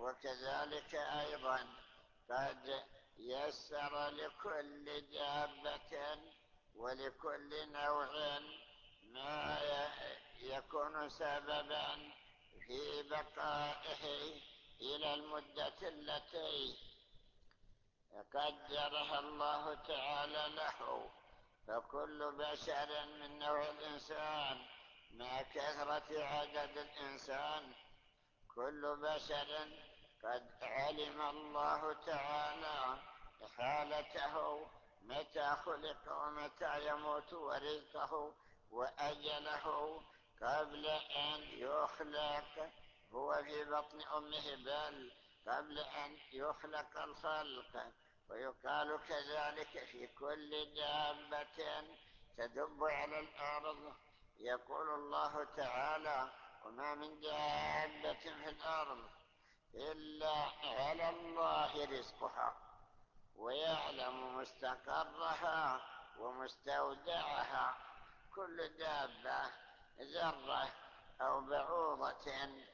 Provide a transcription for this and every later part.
وكذلك أيضا قد يسر لكل دابة ولكل نوع ما يكون سببا في بقائه إلى المدة التي قدرها الله تعالى له. فكل بشر من نوع الإنسان مع كثرة عدد الإنسان، كل بشر قد علم الله تعالى حالته متى خلق ومتى يموت، ورزقه وأجله قبل أن يخلق هو في بطن أمه، بل قبل أن يخلق الخلق. ويقال كذلك في كل دابة تدب على الأرض. يقول الله تعالى: وما من دابة في الأرض إلا على الله رزقها ويعلم مستقرها ومستودعها. كل دابة، ذرة أو بعوضة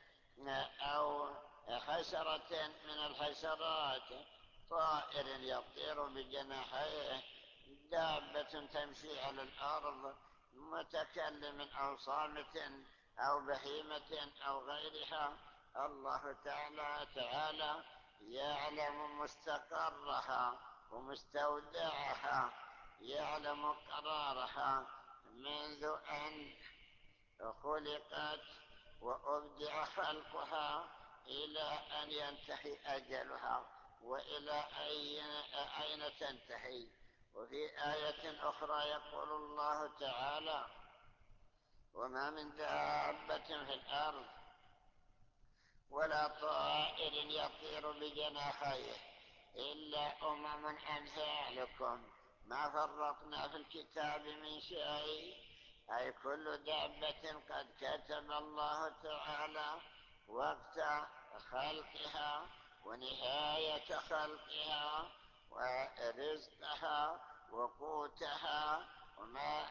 أو حشرة من الحشرات، طائر يطير بجناحيه، دابة تمشي على الأرض، متكلم أو صامت أو بهيمة أو غيرها، الله تعالى يعلم مستقرها ومستودعها، يعلم قرارها منذ أن خلقت وأبدع خلقها إلى أن ينتهي أجلها وإلى أين تنتهي. وفي آية أخرى يقول الله تعالى: وما من دابة في الأرض ولا طائر يطير بجناحيه إلا أمم أمثالكم ما فرطنا في الكتاب من شيء. أي كل دابة قد كتب الله تعالى وقت خلقها ونهاية خلقها ورزقها وقوتها وما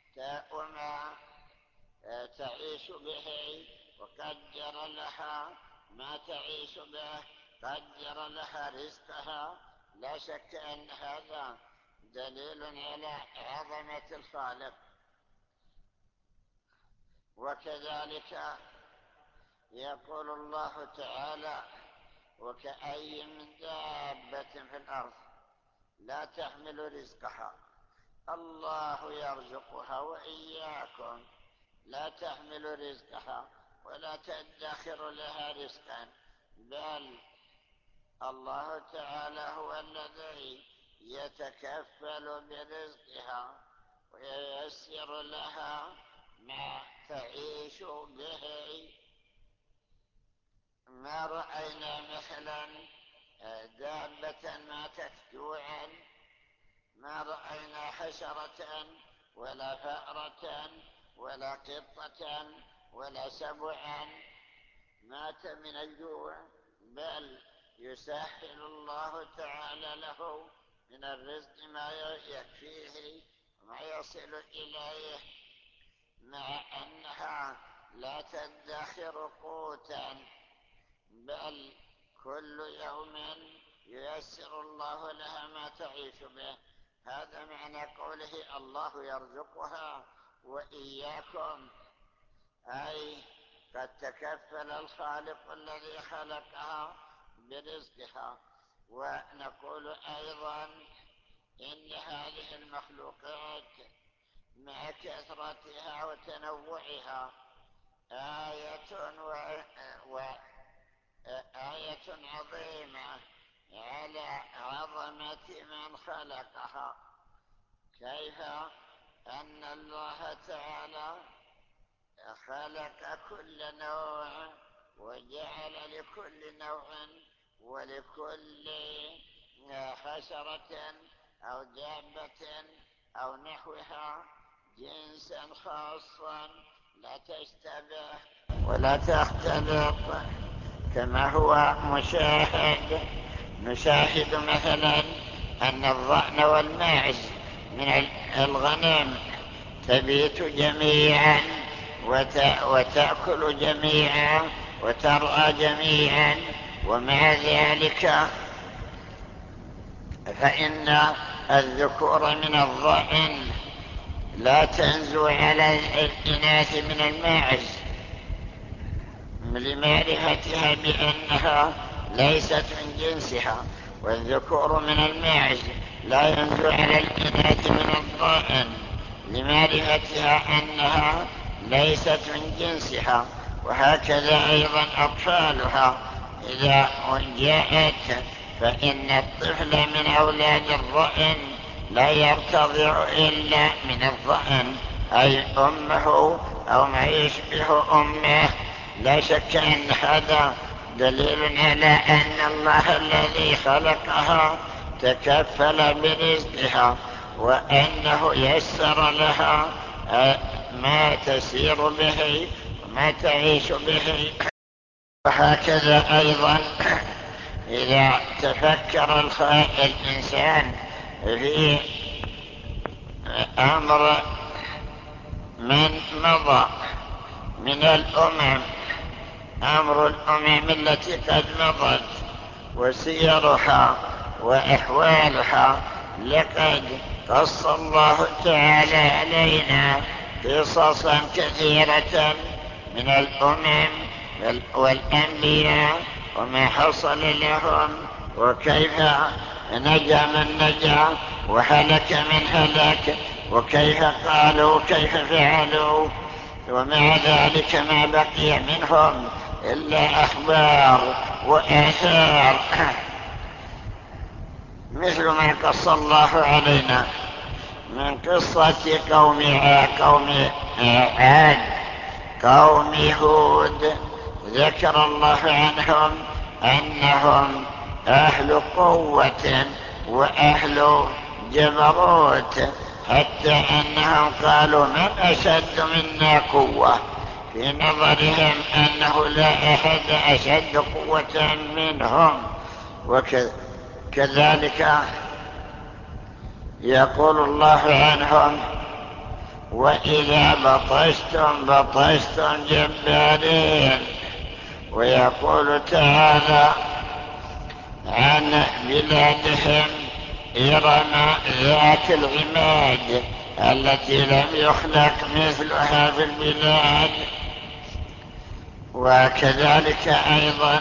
تعيش به، وقدر لها ما تعيش به، قدر لها رزقها. لا شك أن هذا دليل على عظمة الخالق. وكذلك يقول الله تعالى: وكأي من دابة في الأرض لا تحمل رزقها الله يرزقها وإياكم. لا تحمل رزقها ولا تدخر لها رزقا، بل الله تعالى هو الذي يتكفل برزقها وييسر لها ما تعيش به. ما رأينا مثلا دابة ماتت جوعا، ما رأينا حشرة ولا فأرة ولا قطة ولا سبعا مات من الجوع، بل يسهل الله تعالى له من الرزق ما يكفيه وما يصل إليه، مع أنها لا تدخر قوتا، بل كل يوم ييسر الله لها ما تعيش به. هذا معنى قوله: الله يرزقها وإياكم، أي قد تكفل الخالق الذي خلقها برزقها. ونقول أيضا إن هذه المخلوقات مع كثرتها وتنوعها آية عظيمة على عظمة من خلقها. كيف أن الله تعالى خلق كل نوع وجعل لكل نوع ولكل حشرة أو دابة أو نحوها جنسا خاصا لا تشتبه ولا تختلط، كما هو نشاهد مثلا أن الضأن والماعز من الغنم تبيت جميعا وتأكل جميعا وترعى جميعا، ومع ذلك فإن الذكور من الضأن لا تنزو على الإناث من الماعز لمعرفتها بأنها ليست من جنسها، والذكور من الماعز لا ينزو على الإناث من الضأن لمعرفتها أنها ليست من جنسها. وهكذا أيضا أطفالها إذا جاءت، فإن الطفل من أولاد الضأن لا يرتضع إلا من الضأن، أي أمه أو ما يشبه أمه. لا شك أن هذا دليل على أن الله الذي خلقها تكفل برزقها، وأنه يسر لها ما تسير به وما تعيش به. وهكذا أيضا إذا تفكر الإنسان في أمر من مضى من الأمم، أمر الأمم التي قد مضت وسيرها وأحوالها، لقد قص الله تعالى علينا قصصا كثيرة من الأمم والأنبياء وما حصل لهم، وكيف نجا من نجا وهلك من هلك، وكيف قالوا كيف فعلوا. ومع ذلك ما بقي منهم إلا أخبار وآثار، مثل ما قص الله علينا من قصة قوم عاد، قوم هود. ذكر الله عنهم أنهم أهل قوة وأهل جبروت، حتى أنهم قالوا من أشد منا قوة، في نظرهم أنه لا أحد أشد قوة منهم. وكذلك يقول الله عنهم وإذا بطشتم جبارين. ويقول تعالى عن بلادهم إرم ذات العماد التي لم يخلق مثلها في البلاد. وكذلك أيضا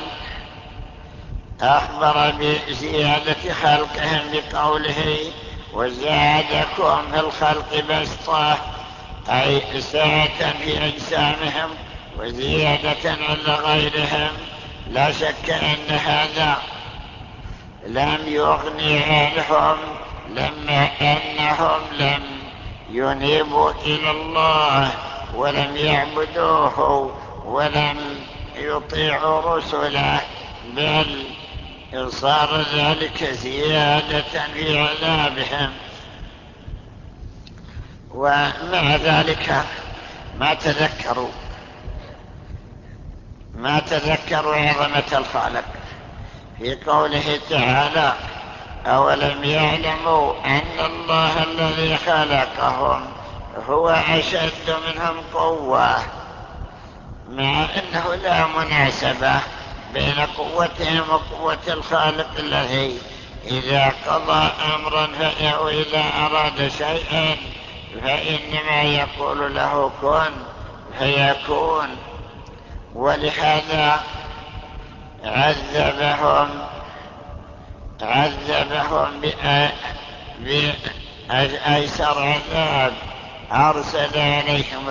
أخبر بزيادة خلقهم بقوله وزادكم في الخلق بسطة، أي سعة في أجسامهم وزيادة على غيرهم. لا شك أن هذا لم يغني عنهم لما أنهم لم ينيبوا إلى الله ولم يعبدوه ولم يطيعوا رسله، بل صار ذلك زيادة في عذابهم. ومع ذلك ما تذكروا عظمة الخالق في قوله تعالى أولم يعلموا أن الله الذي خلقهم هو أشد منهم قوة، مع أنه لا مناسبة بين قوتهم وقوة الخالق الذي إذا قضى أمرا أو إذا أراد شيئا فإنما يقول له كن فيكون. ولهذا عذبهم بأيسر عذاب، أرسل عليهم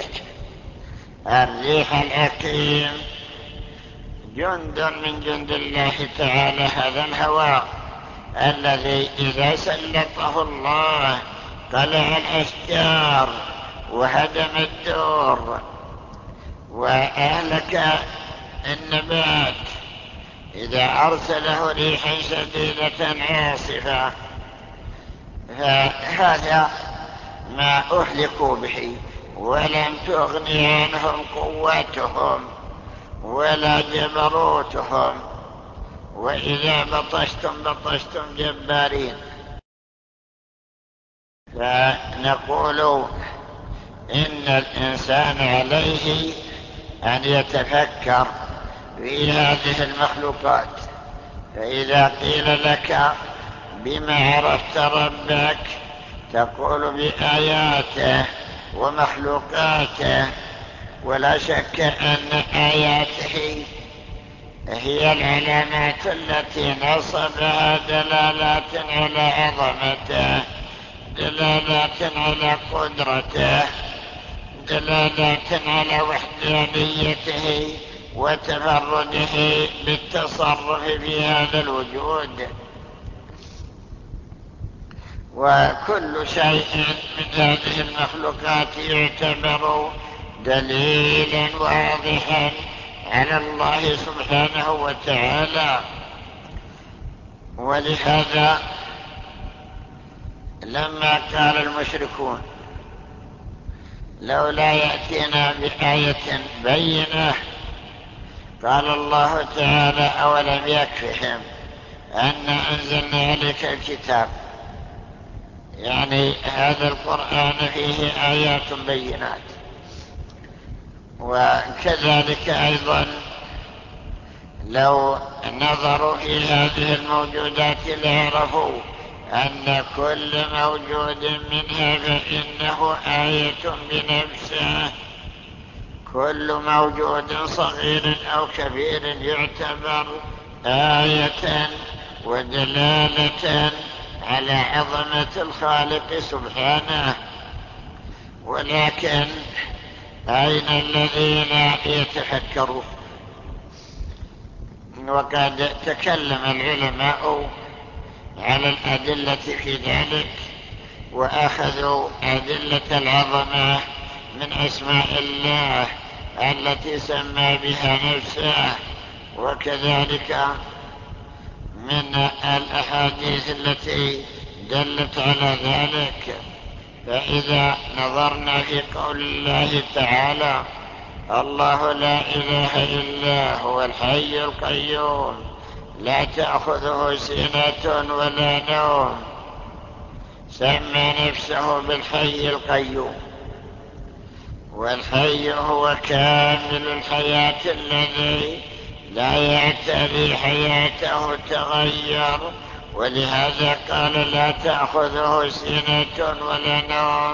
الريح الأكيم، جند من جند الله تعالى، هذا الهواء الذي إذا سلطه الله قلع الأشجار وهدم الدور وأهلك النبات إذا أرسله ريحا شديدة عاصفة. فهذا ما أهلكوا به، ولم تغني عنهم قوتهم ولا جبروتهم. وإذا بطشتم جبارين. فنقول إن الإنسان عليه أن يتفكر في هذه المخلوقات. فإذا قيل لك بما عرفت ربك تقول بآياته ومخلوقاته، ولا شك أن آياته هي العلامات التي نصبها دلالات على عظمته، دلالات على قدرته، دلالات على وحدانيته وتفرده بالتصرف في هذا الوجود. وكل شيء من هذه المخلوقات يعتبر دليلا واضحا على الله سبحانه وتعالى. ولهذا لما قال المشركون لولا يأتينا بآية بينة، قال الله تعالى أولم يكفهم أن أنزلنا عليك الكتاب، يعني هذا القرآن فيه آيات بينات. وكذلك أيضا لو نظروا في هذه الموجودات لعرفوا أن كل موجود منها فإنه آية بنفسه. كل موجود صغير أو كبير يعتبر آية ودلالة على عظمة الخالق سبحانه. ولكن أين الذين يتفكرون؟ وقد تكلم العلماء على الأدلة في ذلك، وأخذوا أدلة العظمة من أسماء الله التي سمى بها نفسه، وكذلك من الأحاديث التي دلت على ذلك. فإذا نظرنا في قول الله تعالى الله لا إله إلا هو الحي القيوم لا تأخذه سنة ولا نوم، سمى نفسه بالحي القيوم. والحي هو كامل الحياة الذي لا يعتري حياته تغير، ولهذا قال لا تأخذه سنة ولا نوم.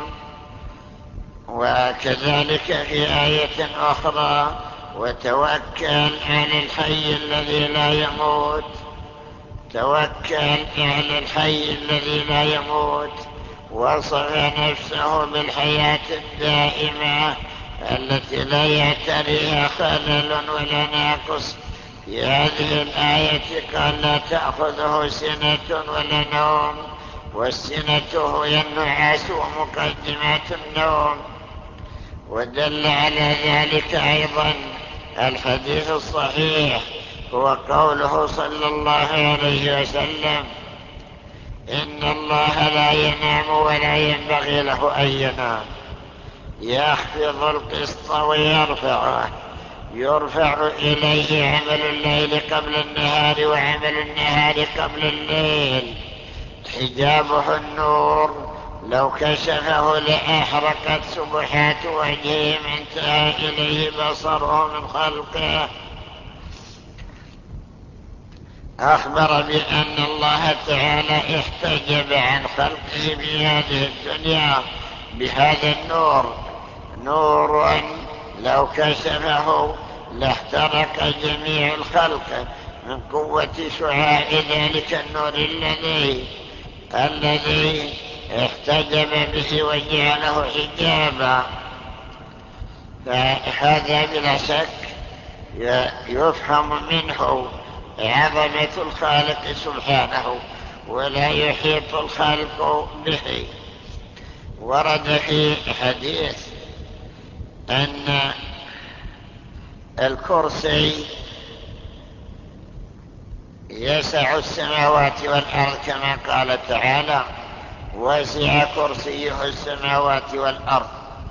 وكذلك في آية أخرى وتوكل على الحي الذي لا يموت، توكل على الحي الذي لا يموت. وصف نفسه بالحياة الدائمة التي لا يعتريها خلل ولا ناقص. في هذه الآية قال لا تأخذه سنة ولا نوم، والسنة هي النعاس ومقدمات النوم. ودل على ذلك أيضا الحديث الصحيح، هو قوله صلى الله عليه وسلم إن الله لا ينام ولا ينبغي له أن ينام، يخفض القسط ويرفعه، يرفع إليه عمل الليل قبل النهار وعمل النهار قبل الليل. حجابه النور، لو كشفه لأحرقت سبحات وجهه ما انتهى إليه بصره من خلقه. أخبر بأن الله تعالى احتجب عن خلقه في هذه الدنيا بهذا النور، نور لو كشفه لاحترق جميع الخلق من قوة شعاع ذلك النور الذي احتجب به وجعله حجابا. فهذا بلا شك يفهم منه عظمة الخالق سبحانه، ولا يحيط الخالق به. ورد في حديث أن الكرسي يسع السماوات والأرض كما قال تعالى وسع كرسيه السماوات والأرض.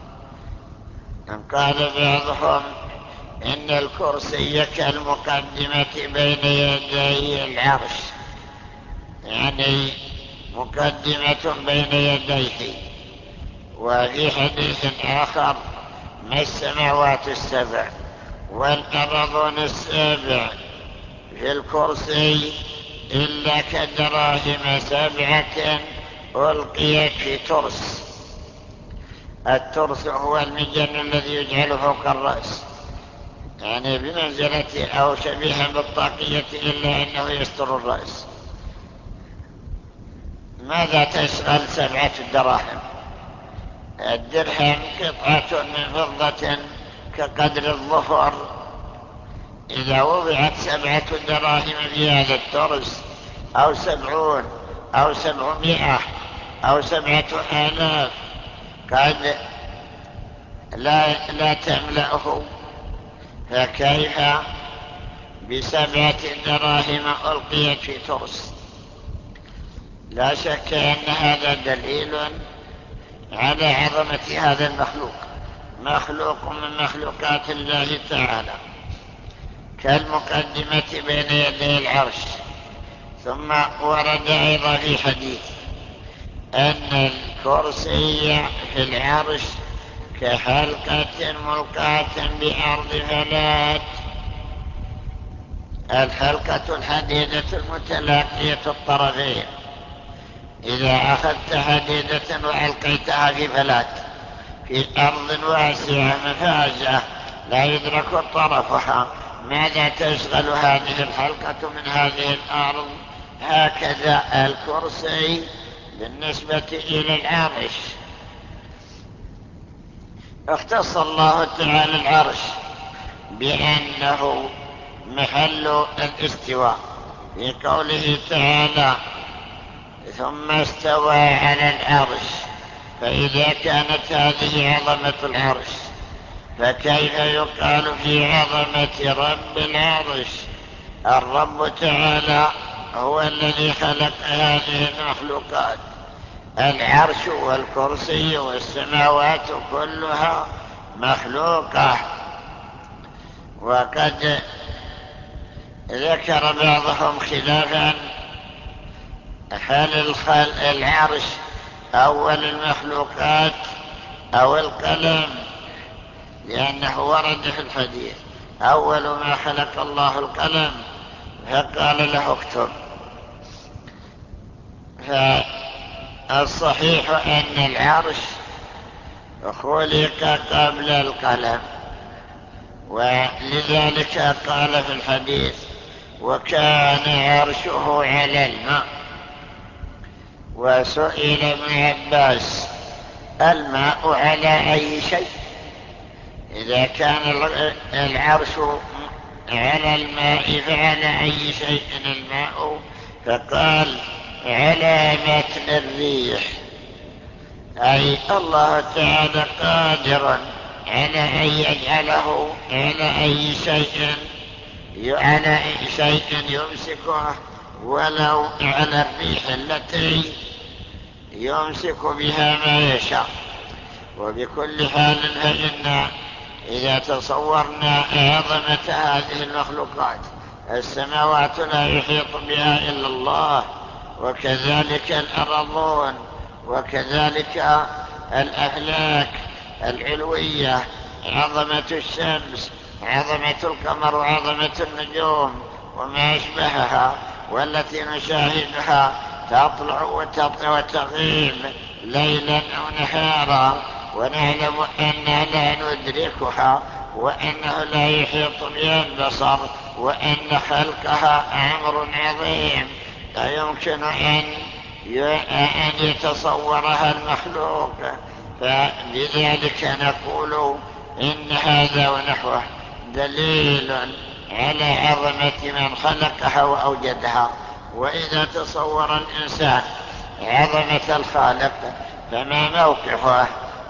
قال بعضهم إن الكرسي كالمقدمة بين يدي العرش، يعني مقدمة بين يديه. وفي حديث آخر ما السماوات السبع والأرضون السبع في الكرسي إلا كدراهم 7 ألقيت في ترس. الترس هو المجن الذي يجعل فوق الرأس، يعني بمنزلة أو شبيها بالطاقية إلا أنه يستر الرأس. ماذا تشغل 7 دراهم؟ الدرهم قطعة من فضة كقدر الظفر. إذا وضعت 7 دراهم في هذا الترس، أو 70 أو 700 أو 7000، قد لا تملأه، فكيف ب7 دراهم ألقيت في ترس؟ لا شك أن هذا دليل على عظمة هذا المخلوق، مخلوق من مخلوقات الله تعالى، كالمقدمة بين يدي العرش. ثم ورد أيضا في حديث أن الكرسي في العرش كحلقة ملقاة بأرض فلات. الحلقة الحديدة المتلاقية الطرفين، إذا أخذت حديدة وألقيتها في فلات في أرض واسعة مفاجة لا يدرك طرفها، ماذا تشغل هذه الحلقة من هذه الأرض؟ هكذا الكرسي بالنسبة إلى العرش. اختص الله تعالى العرش بأنه محل الاستواء في قوله تعالى ثم استوى على العرش. فإذا كانت هذه عظمة العرش، فكيف يقال في عظمة رب العرش؟ الرب تعالى هو الذي خلق هذه المخلوقات، العرش والكرسي والسماوات كلها مخلوقة. وقد ذكر بعضهم خلافا هل العرش أول المخلوقات أو القلم، لأنه ورد في الحديث أول ما خلق الله القلم فقال له اكتب. فالصحيح أن العرش خلق قبل القلم، ولذلك قال في الحديث وكان عرشه على الماء. وسئل ابن عباس الماء على أي شيء؟ إذا كان العرش على الماء فعلى أي شيء الماء؟ فقال على متن الريح، أي الله تعالى قادر على أن يجعله على أي شيء يمسكه، ولو على الريح التي يمسك بها ما يشاء. وبكل حال فإن إذا تصورنا عظمة هذه المخلوقات، السماوات لا يحيط بها إلا الله، وكذلك الأرضون، وكذلك الأفلاك العلوية، عظمة الشمس، عظمة القمر، وعظمة النجوم وما أشبهها، والتي نشاهدها تطلع وتغيب ليلا أو نهارا، ونعلم أننا لا ندركها، وأنه لا يحيط بها البصر، وأن خلقها أمر عظيم لا يمكن أن يتصورها المخلوق. فلذلك نقول إن هذا ونحوه دليل على عظمة من خلقها وأوجدها. وإذا تصور الإنسان عظمة الخالق فما موقفه؟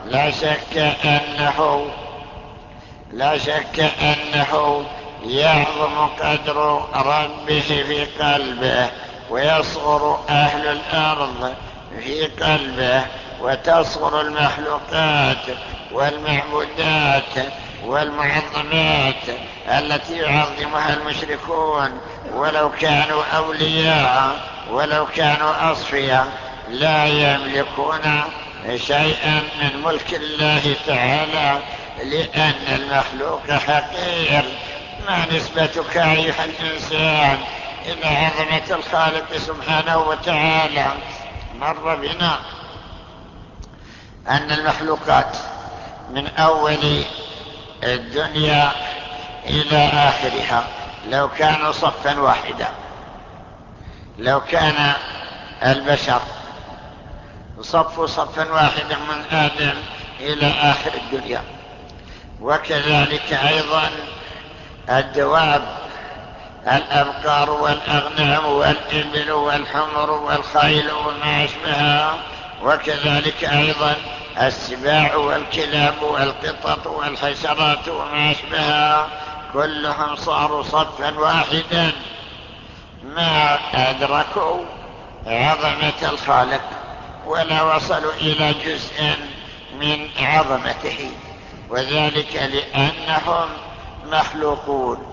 لا شك أنه يعظم قدر ربه في قلبه، ويصغر أهل الأرض في قلبه، وتصغر المخلوقات والمعبودات والمعظمات التي يعظمها المشركون، ولو كانوا أولياء ولو كانوا أصفياء لا يملكون شيئا من ملك الله تعالى، لأن المخلوق حقير. ما نسبتك أيها الإنسان إلى عظمة الخالق سبحانه وتعالى؟ مر بنا أن المخلوقات من أول الدنيا إلى آخرها لو كانوا صفا واحدا، لو كان البشر صفوا صفا واحدا من آدم إلى آخر الدنيا، وكذلك أيضا الدواب، الأبقار والأغنام والإبل والحمر والخيل وما أشبهها، وكذلك أيضا السباع والكلاب والقطط والحشرات وما أشبهها، كلهم صاروا صفا واحدا، ما أدركوا عظمة الخالق ولا وصلوا إلى جزء من عظمته، وذلك لأنهم مخلوقون،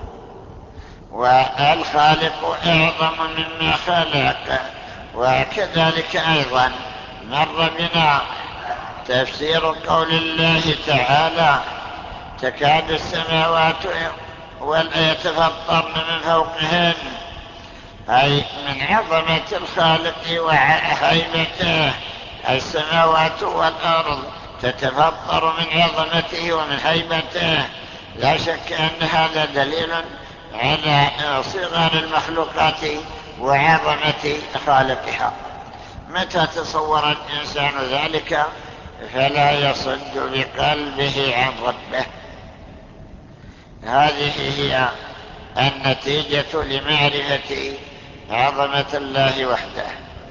والخالق أعظم مما خلق. وكذلك أيضا مر بنا تفسير قول الله تعالى: تكاد السماوات يتفطرن من فوقهن، أي من عظمة الخالق وهيبته السماوات والأرض تتفطر من عظمته ومن هيبته. لا شك أن هذا دليل على صغر المخلوقات وعظمة خالقها. متى تصور الإنسان ذلك فلا يصد بقلبه عن ربه. هذه هي النتيجة لمعرفة عظمة الله وحده.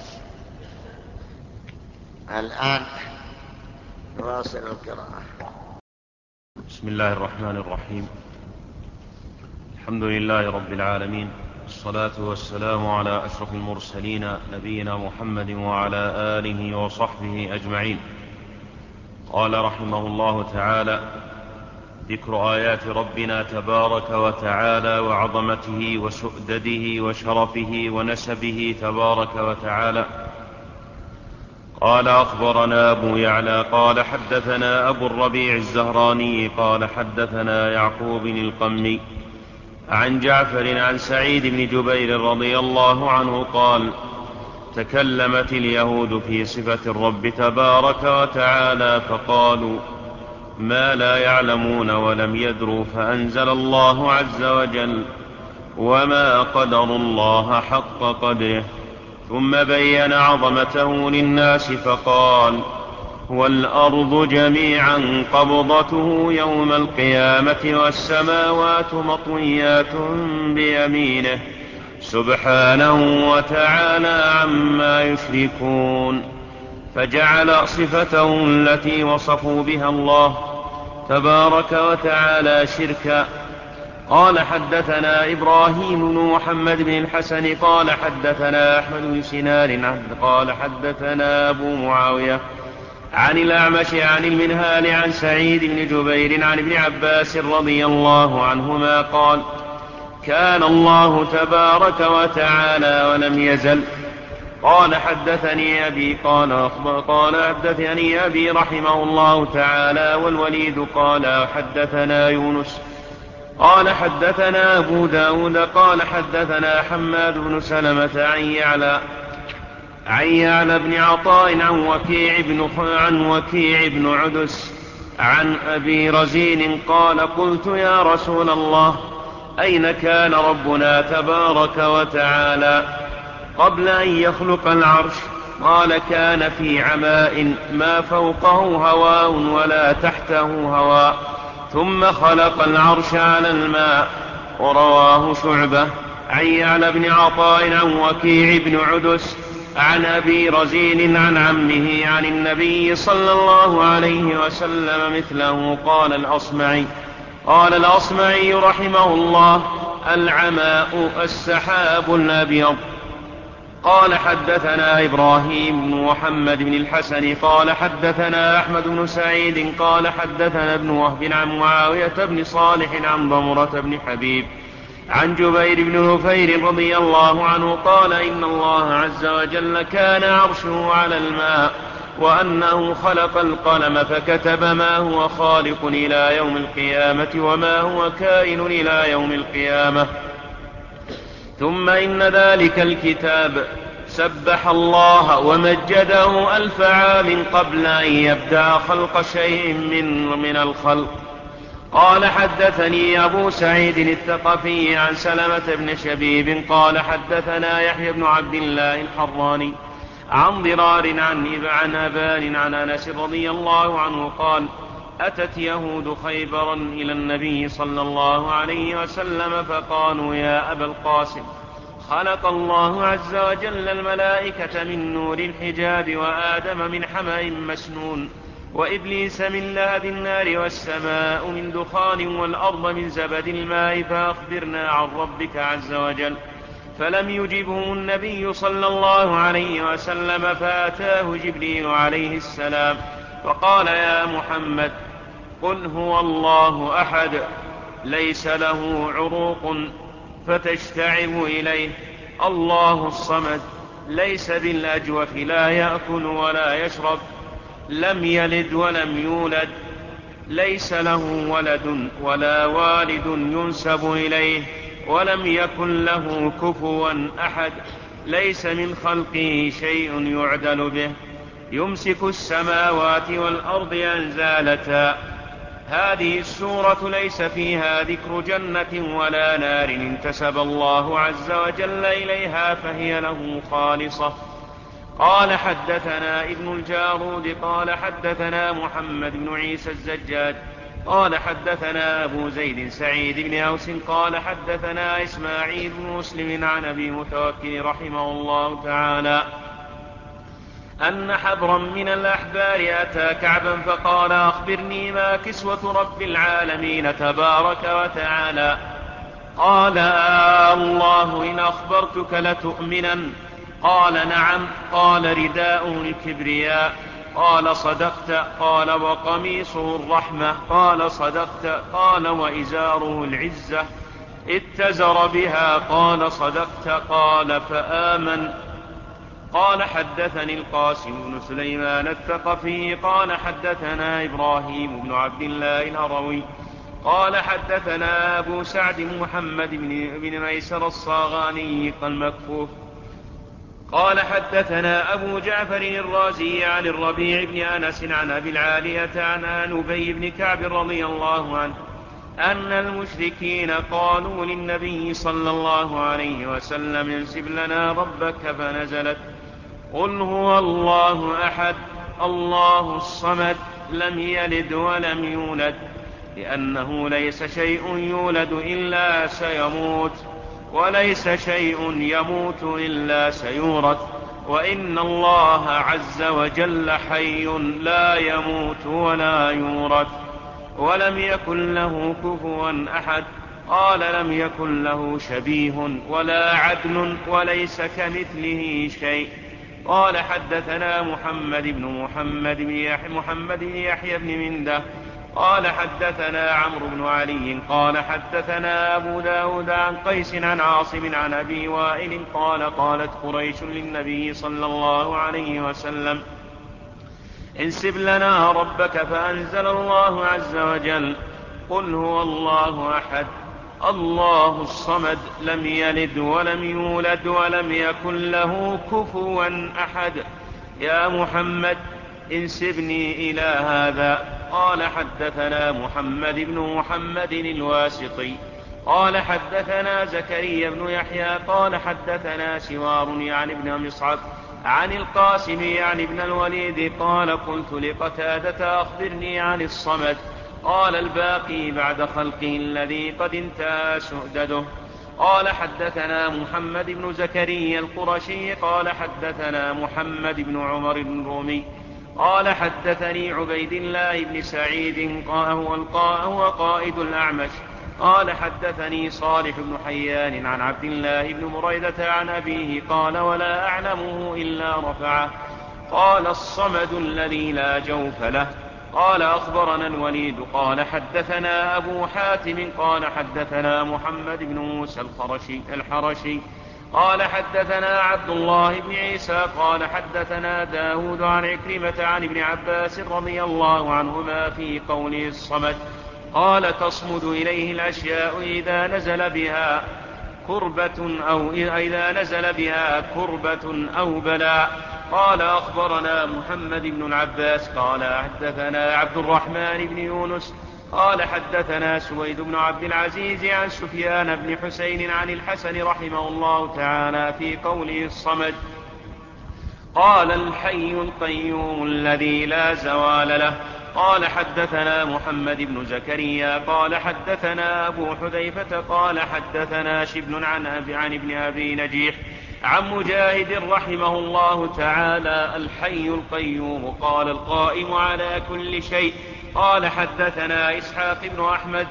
الآن نواصل القراءة. بسم الله الرحمن الرحيم. الحمد لله رب العالمين، والصلاة والسلام على أشرف المرسلين نبينا محمد وعلى آله وصحبه أجمعين. قال رحمه الله تعالى: ذكر آيات ربنا تبارك وتعالى وعظمته وسؤدده وشرفه ونسبه تبارك وتعالى. قال: أخبرنا أبو يعلى قال حدثنا أبو الربيع الزهراني قال حدثنا يعقوب القمي عن جعفر عن سعيد بن جبير رضي الله عنه قال: تكلمت اليهود في صفة الرب تبارك وتعالى فقالوا ما لا يعلمون ولم يدروا، فأنزل الله عز وجل: وما قدروا الله حق قدره. ثم بين عظمته للناس فقال: والأرض جميعا قبضته يوم القيامة والسماوات مطويات بيمينه سبحانه وتعالى عما يشركون. فجعل صفته التي وصفوا بها الله تبارك وتعالى شركا. قال: حدثنا إبراهيم بن محمد بن الحسن قال حدثنا أحمد بن سنان قال حدثنا أبو معاوية عن الأعمش عن المنهال عن سعيد بن جبير عن ابن عباس رضي الله عنهما قال: كان الله تبارك وتعالى ولم يزل. قال: حدثني أبي قال حدثني أبي رحمه الله تعالى والوليد قال حدثنا يونس قال حدثنا أبو داود قال حدثنا حماد بن سلمة عن يعلى بن عطاء عن وكيع بن عدس عن أبي رزين قال: قلت يا رسول الله أين كان ربنا تبارك وتعالى قبل أن يخلق العرش؟ قال: كان في عماء ما فوقه هواء ولا تحته هواء، ثم خلق العرش على الماء. ورواه شعبة عن يعلى بن عطاء عن وكيع بن عدس عن أبي رزين عن عمه عن النبي صلى الله عليه وسلم مثله. قال الأصمعي رحمه الله: العماء السحاب الأبيض. قال: حدثنا إبراهيم بن محمد بن الحسن قال حدثنا أحمد بن سعيد قال حدثنا ابن وهب عن معاوية بن صالح عن ضمرة بن حبيب عن جبير بن نفير رضي الله عنه قال: إن الله عز وجل كان عرشه على الماء وأنه خلق القلم فكتب ما هو خالق إلى يوم القيامة وما هو كائن إلى يوم القيامة. ثم إن ذلك الكتاب سبح الله ومجده 1000 عام قبل أن يبدأ خلق شيء من الخلق. قال حدثني أبو سعيد الثقفي عن سلمة بن شبيب قال حدثنا يحيى بن عبد الله الحراني عن ضرار عن أبان عن أنس رضي الله عنه قال أتت يهود خيبرا إلى النبي صلى الله عليه وسلم فقالوا يا أبا القاسم خلق الله عز وجل الملائكة من نور الحجاب وآدم من حمأ مسنون وإبليس من لهب النار والسماء من دخان والأرض من زبد الماء فأخبرنا عن ربك عز وجل. فلم يجبه النبي صلى الله عليه وسلم فأتاه جبريل عليه السلام فقال يا محمد قل هو الله أحد ليس له عروق فتشتعب إليه، الله الصمد ليس بالأجوف لا يأكل ولا يشرب، لم يلد ولم يولد، ليس له ولد ولا والد ينسب إليه، ولم يكن له كفوا أحد، ليس من خلقه شيء يعدل به، يمسك السماوات والأرض أن زالتا. هذه السورة ليس فيها ذكر جنة ولا نار انتسب الله عز وجل إليها فهي له خالصة. قال حدثنا ابن الجارود قال حدثنا محمد بن عيسى الزجاج قال حدثنا أبو زيد سعيد بن أوس قال حدثنا إسماعيل بن مسلم عن أبي متوكل رحمه الله تعالى أن حبرا من الأحبار أتى كعبا فقال أخبرني ما كسوة رب العالمين تبارك وتعالى. قال الله إن أخبرتك لتؤمنن. قال نعم. قال رداؤه الكبرياء. قال صدقت. قال وقميصه الرحمة. قال صدقت. قال وإزاره العزة اتزر بها. قال صدقت. قال فآمن. قال حدثني القاسم بن سليمان الثقفي قال حدثنا إبراهيم بن عبد الله الهروي قال حدثنا أبو سعد محمد بن ميسر الصاغاني المكفوف قال حدثنا أبو جعفر الرازي عن الربيع بن أنس عن أبي العالية عن أبي بن كعب رضي الله عنه أن المشركين قالوا للنبي صلى الله عليه وسلم انسب لنا ربك فنزلت قل هو الله أحد الله الصمد لم يلد ولم يولد لأنه ليس شيء يولد إلا سيموت وليس شيء يموت إلا سيورث وإن الله عز وجل حي لا يموت ولا يورث ولم يكن له كفوا أحد. قال لم يكن له شبيه ولا عدل وليس كمثله شيء. قال حدثنا محمد بن يحيى بن منده قال حدثنا عمرو بن علي قال حدثنا أبو داود عن قيس عن عاصم عن أبي وائل قال قالت قريش للنبي صلى الله عليه وسلم انسب لنا ربك فأنزل الله عز وجل قل هو الله أحد الله الصمد لم يلد ولم يولد ولم يكن له كفوا أحد يا محمد انسبني إلى هذا. قال حدثنا محمد بن محمد الواسطي قال حدثنا زكريا بن يحيى قال حدثنا سوار يعني ابن مصعب عن القاسم يعني ابن الوليد قال قلت لقتادة أخبرني عن الصمد قال الباقي بعد خلقه الذي قد انتهى سؤدده. قال حدثنا محمد بن زكريا القرشي قال حدثنا محمد بن عمر الرومي قال حدثني عبيد الله بن سعيد هو قائد الأعمش قال حدثني صالح بن حيان عن عبد الله بن بريدة عن أبيه قال ولا أعلمه إلا رفعه. قال الصمد الذي لا جوف له. قال أخبرنا الوليد قال حدثنا أبو حاتم قال حدثنا محمد بن موسى الحرشي قال حدثنا عبد الله بن عيسى قال حدثنا داود عن عكرمة عن ابن عباس رضي الله عنهما في قوله الصمد قال تصمد إليه الأشياء إذا نزل بها كربة أو بلاء. قال أخبرنا محمد بن العباس قال حدثنا عبد الرحمن بن يونس قال حدثنا سويد بن عبد العزيز عن سفيان بن حسين عن الحسن رحمه الله تعالى في قوله الصمد قال الحي القيوم الذي لا زوال له. قال حدثنا محمد بن زكريا قال حدثنا أبو حذيفة قال حدثنا شبل عن ابن أبي نجيح عن مجاهد رحمه الله تعالى الحي القيوم قال القائم على كل شيء. قال حدثنا إسحاق بن أحمد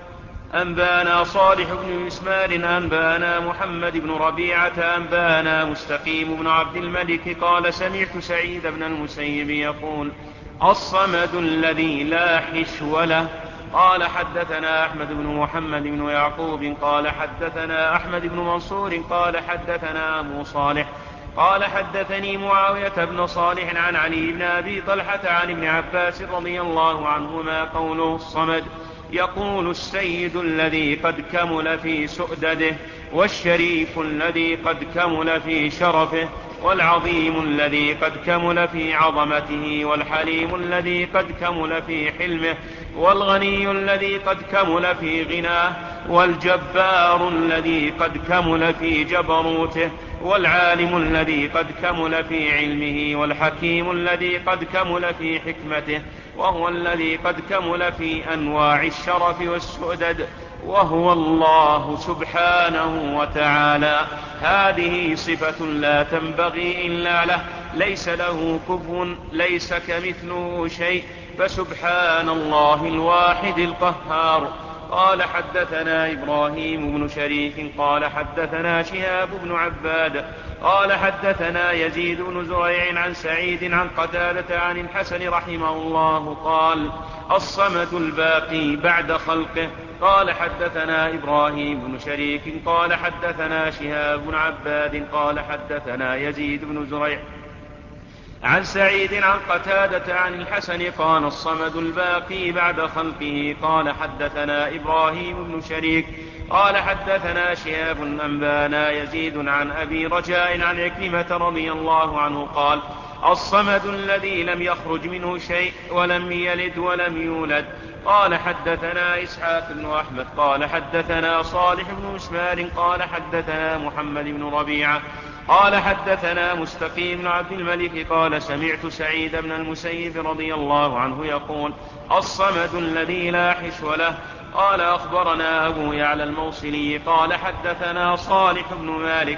أنبانا صالح بن إسماعيل أنبانا محمد بن ربيعة أنبانا مستقيم بن عبد الملك قال سمعت سعيد بن المسيب يقول الصمد الذي لا حشو له. قال حدثنا أحمد بن محمد بن يعقوب قال حدثنا أحمد بن منصور قال حدثنا أبو صالح قال حدثني معاوية بن صالح عن علي بن أبي طلحة عن ابن عباس رضي الله عنهما قوله الصمد يقول السيد الذي قد كمل في سؤدده والشريف الذي قد كمل في شرفه والعظيم الذي قد كمل في عظمته والحليم الذي قد كمل في حلمه والغني الذي قد كمل في غناه والجبار الذي قد كمل في جبروته والعالم الذي قد كمل في علمه والحكيم الذي قد كمل في حكمته وهو الذي قد كمل في أنواع الشرف والسؤدد وهو الله سبحانه وتعالى. هذه صفة لا تنبغي إلا له ليس له كفو ليس كمثله شيء فسبحان الله الواحد القهار. قال حدثنا إبراهيم بن شريك قال حدثنا شهاب بن عباد قال حدثنا يزيد بن زريع عن سعيد عن قتادة عن الحسن رحمه الله قال الصمد الباقي بعد خلقه. قال حدثنا إبراهيم بن شريك قال حدثنا شهاب بن عباد قال حدثنا يزيد بن زريع عن سعيد عن قتادة عن الحسن قال الصمد الباقي بعد خلقه. قال حدثنا إبراهيم بن شريك قال حدثنا شهاب أنبانا يزيد عن أبي رجاء عن عكرمة رضي الله عنه قال الصمد الذي لم يخرج منه شيء ولم يلد ولم يولد. قال حدثنا إسحاق بن أحمد قال حدثنا صالح بن إسماعيل قال حدثنا محمد بن ربيعة قال حدثنا مستقيم بن عبد الملك قال سمعت سعيد بن المسيب رضي الله عنه يقول الصمد الذي لا حشو له. قال أخبرنا أبو يعلى الموصلي قال حدثنا صالح بن مالك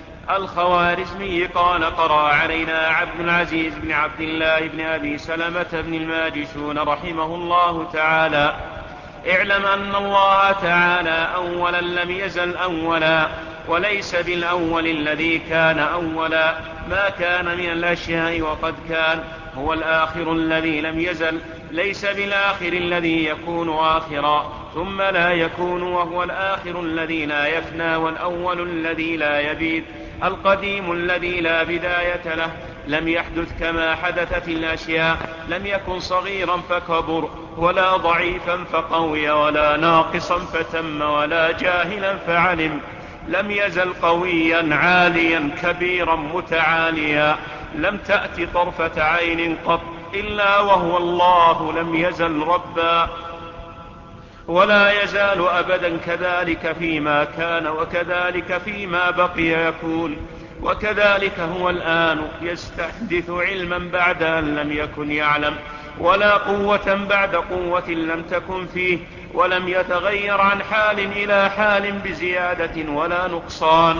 الخوارزمي قال قرأ علينا عبد العزيز بن عبد الله بن أبي سلمة بن الماجشون رحمه الله تعالى اعلم أن الله تعالى أولا لم يزل أولا وليس بالأول الذي كان أولا ما كان من الأشياء وقد كان هو الآخر الذي لم يزل ليس بالآخر الذي يكون آخرا ثم لا يكون وهو الآخر الذي لا يفنى والأول الذي لا يبيد القديم الذي لا بداية له لم يحدث كما حدثت الأشياء لم يكن صغيرا فكبر ولا ضعيفا فقوي ولا ناقصا فتم ولا جاهلا فعلم لم يزل قويا عاليا كبيرا متعاليا لم تأت طرفة عين قط إلا وهو الله لم يزل ربا ولا يزال أبدا كذلك فيما كان وكذلك فيما بقي يكون وكذلك هو الآن يستحدث علما بعد أن لم يكن يعلم ولا قوة بعد قوة لم تكن فيه ولم يتغير عن حال إلى حال بزيادة ولا نقصان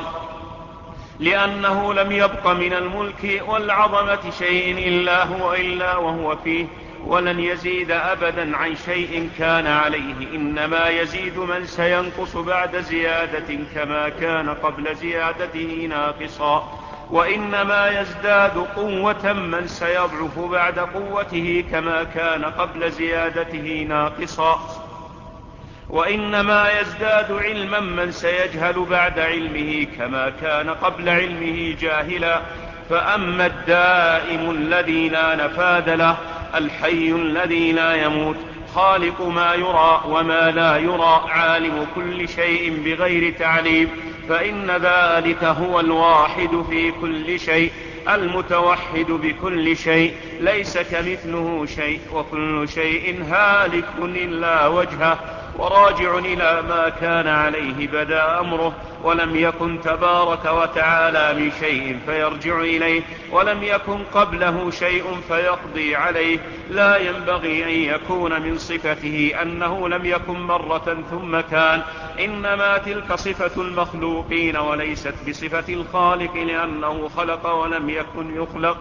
لأنه لم يبق من الملك والعظمة شيء إلا وهو فيه ولن يزيد أبدا عن شيء كان عليه إنما يزيد من سينقص بعد زيادة كما كان قبل زيادته ناقصا وإنما يزداد قوة من سيضعف بعد قوته كما كان قبل زيادته ناقصا وإنما يزداد علما من سيجهل بعد علمه كما كان قبل علمه جاهلا. فأما الدائم الذي لا نفاد له، الحي الذي لا يموت، خالق ما يرى وما لا يرى، عالم كل شيء بغير تعليم، فإن ذلك هو الواحد في كل شيء، المتوحد بكل شيء، ليس كمثله شيء، وكل شيء هالك إلا وجهه، وراجع إلى ما كان عليه بدأ أمره، ولم يكن تبارك وتعالى من شيء فيرجع إليه، ولم يكن قبله شيء فيقضي عليه. لا ينبغي أن يكون من صفته أنه لم يكن مرة ثم كان، إنما تلك صفة المخلوقين وليست بصفة الخالق، لأنه خلق ولم يكن يخلق،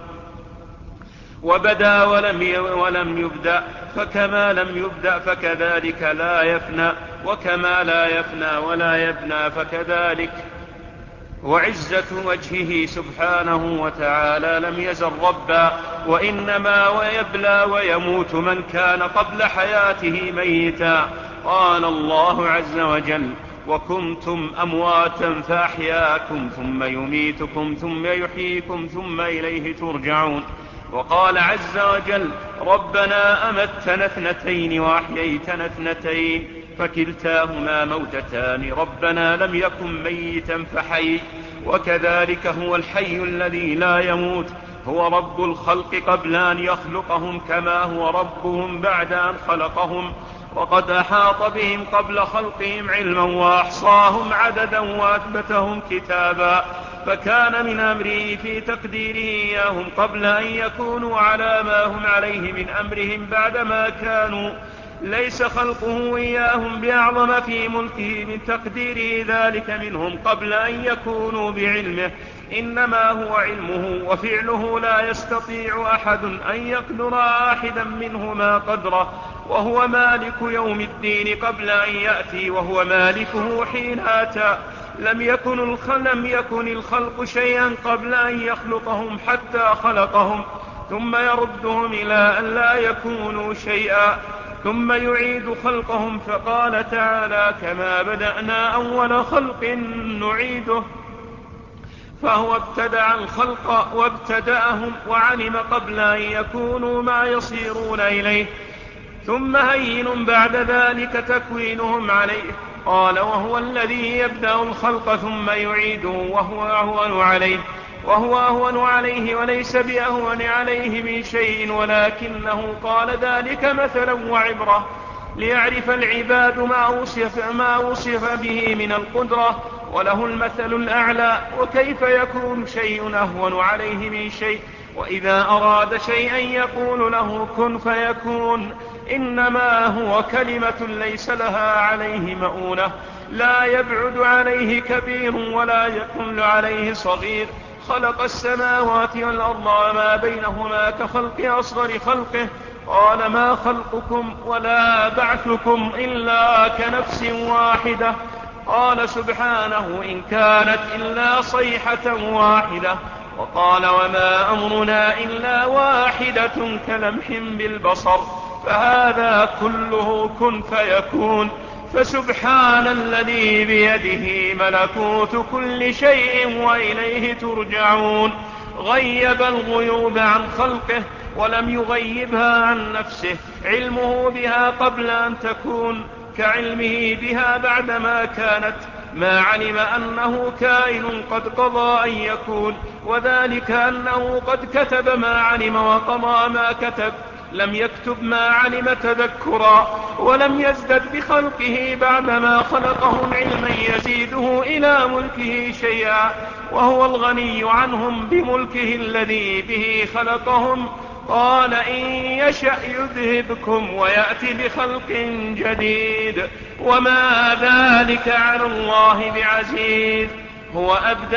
وبدا ولم يبدأ، فكما لم يبدأ فكذلك لا يفنى، وكما لا يفنى ولا يبنى فكذلك. وعزة وجهه سبحانه وتعالى لم يزل ربا، وإنما ويبلى ويموت من كان قبل حياته ميتا. قال الله عز وجل: وكنتم أمواتا فأحياكم ثم يميتكم ثم يحييكم ثم إليه ترجعون. وقال عز وجل: ربنا أمتنا اثنتين وأحييتنا اثنتين فكلتاهما موتتان، ربنا لم يكن ميتا فحي. وكذلك هو الحي الذي لا يموت، هو رب الخلق قبل أن يخلقهم، كما هو ربهم بعد أن خلقهم، وقد أحاط بهم قبل خلقهم علما، وأحصاهم عددا، وأثبتهم كتابا. فكان من أمره في تقديره إياهم قبل أن يكونوا على ما هم عليه من أمرهم بعدما كانوا، ليس خلقه إياهم بأعظم في ملكه من تقديره ذلك منهم قبل أن يكونوا بعلمه، إنما هو علمه وفعله، لا يستطيع أحد أن يقدر أحدا منهما قدره، وهو مالك يوم الدين قبل أن يأتي، وهو مالكه حين أتى. لم يكن الخلق شيئا قبل أن يخلقهم حتى خلقهم، ثم يردهم إلى أن لا يكونوا شيئا، ثم يعيد خلقهم. فقال تعالى: كما بدأنا أول خلق نعيده. فهو ابتدع الخلق وابتدأهم، وعلم قبل أن يكونوا ما يصيرون إليه، ثم هين بعد ذلك تكوينهم عليه. قال: وهو الذي يبدأ الخلق ثم يعيده، وهو أهون عليه وليس بأهون عليه من شيء، ولكنه قال ذلك مثلا وعبرة ليعرف العباد ما وصف به من القدرة، وله المثل الأعلى. وكيف يكون شيء أهون عليه من شيء؟ وإذا أراد شيئا يقول له كن فيكون، إنما هو كلمة ليس لها عليه مؤونة، لا يبعد عليه كبير ولا يقل عليه صغير. خلق السماوات والأرض وما بينهما كخلق أصغر خلقه. قال: ما خلقكم ولا بعثكم إلا كنفس واحدة. قال سبحانه: إن كانت إلا صيحة واحدة. وقال: وما أمرنا إلا واحدة كلمح بالبصر. فهذا كله كن فيكون. فسبحان الذي بيده ملكوت كل شيء وإليه ترجعون. غيب الغيوب عن خلقه ولم يغيبها عن نفسه، علمه بها قبل أن تكون كعلمه بها بعدما كانت، ما علم أنه كائن قد قضى أن يكون، وذلك أنه قد كتب ما علم وقضى ما كتب، لم يكتب ما علم تذكرا، ولم يزدد بخلقه بعدما خلقهم علما يزيده إلى ملكه شيئا، وهو الغني عنهم بملكه الذي به خلقهم. قال: إن يشأ يذهبكم ويأتي بخلق جديد، وما ذلك على الله بعزيز. هو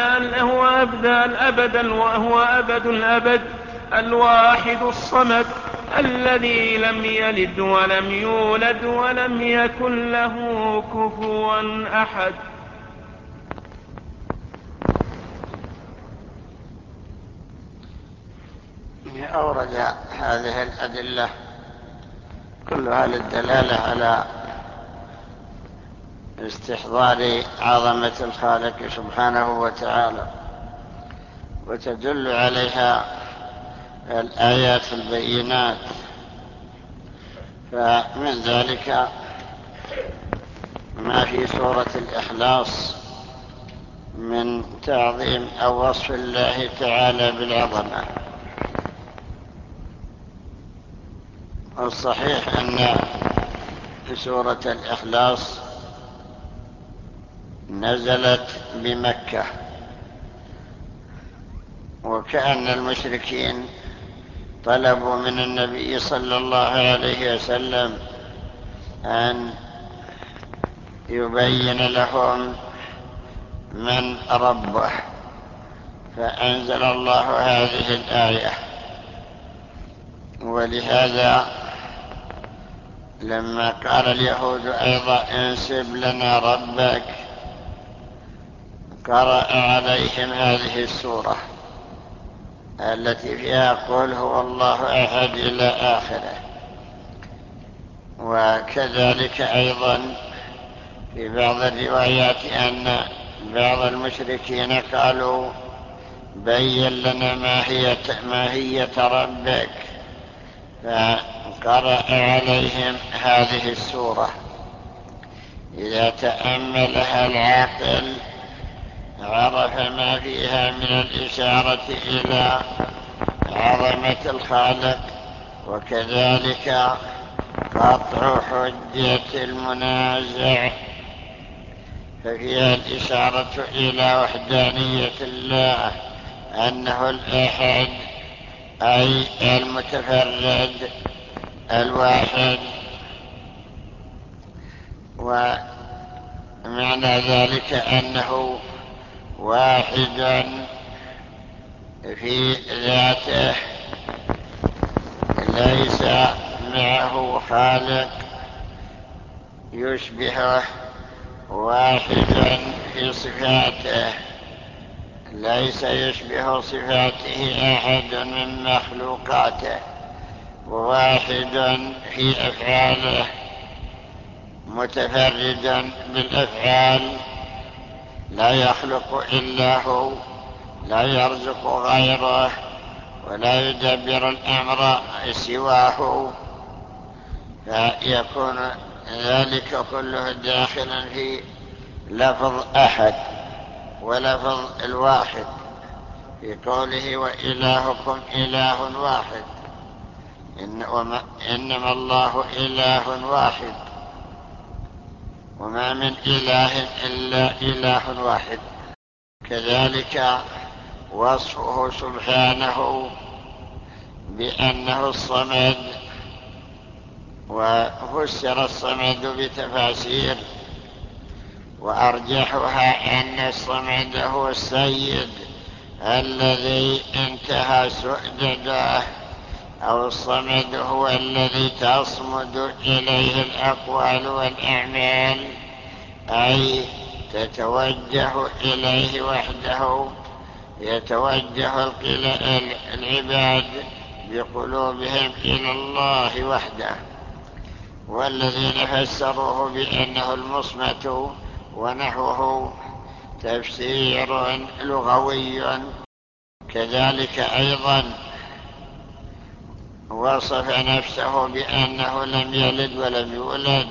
أبد الأبد، الواحد الصمد، الذي لم يلد ولم يولد ولم يكن له كفوا أحد. أورد هذه الأدلة كلها للدلالة على استحضار عظمة الخالق سبحانه وتعالى، وتدل عليها الآيات البينات. فمن ذلك ما في سورة الإخلاص من تعظيم أو وصف الله تعالى بالعظمة. والصحيح أن في سورة الإخلاص نزلت بمكة، وكأن المشركين طلبوا من النبي صلى الله عليه وسلم أن يبين لهم من ربه، فأنزل الله هذه الآية. ولهذا لما قال اليهود أيضا انسب لنا ربك، قرأ عليهم هذه السورة التي فيها قل هو الله أحد إلى آخره. وكذلك أيضا في بعض الروايات أن بعض المشركين قالوا بين لنا ماهية ربك، فقرأ عليهم هذه السورة. إذا تأملها العاقل عرف ما فيها من الإشارة إلى عظمة الخالق، وكذلك قطع حجة المنازع، ففيها الإشارة إلى وحدانية الله، أنه الأحد أي المتفرد الواحد. ومعنى ذلك أنه واحد في ذاته، ليس معه خالق يشبهه، واحد في صفاته، ليس يشبه صفاته أحد من مخلوقاته، وواحد في أفعاله، متفرد بالأفعال، لا يخلق إلا هو، لا يرزق غيره، ولا يدبر الأمر سواه، فيكون ذلك كله داخلا في لفظ أحد ولفظ الواحد، في قوله وإلهكم إله واحد، إنما الله إله واحد، وما من إله إلا إله واحد. كذلك وصفه سبحانه بأنه الصمد، وفسر الصمد بتفاسير، وأرجحها أن الصمد هو السيد الذي انتهى سؤدده، أو الصمد هو الذي تصمد إليه الأقوال والأعمال، أي تتوجه إليه وحده، يتوجه العباد بقلوبهم إلى الله وحده. والذين فسروه بأنه المصمت ونحوه تفسير لغوي. كذلك أيضا وصف نفسه بأنه لم يلد ولم يولد،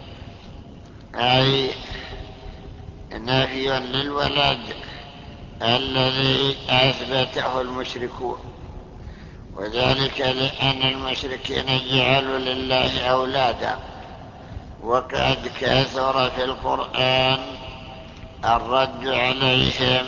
أي نفي للولد الذي أثبته المشركون، وذلك لأن المشركين جعلوا لله أولادا، وقد كثر في القرآن الرد عليهم،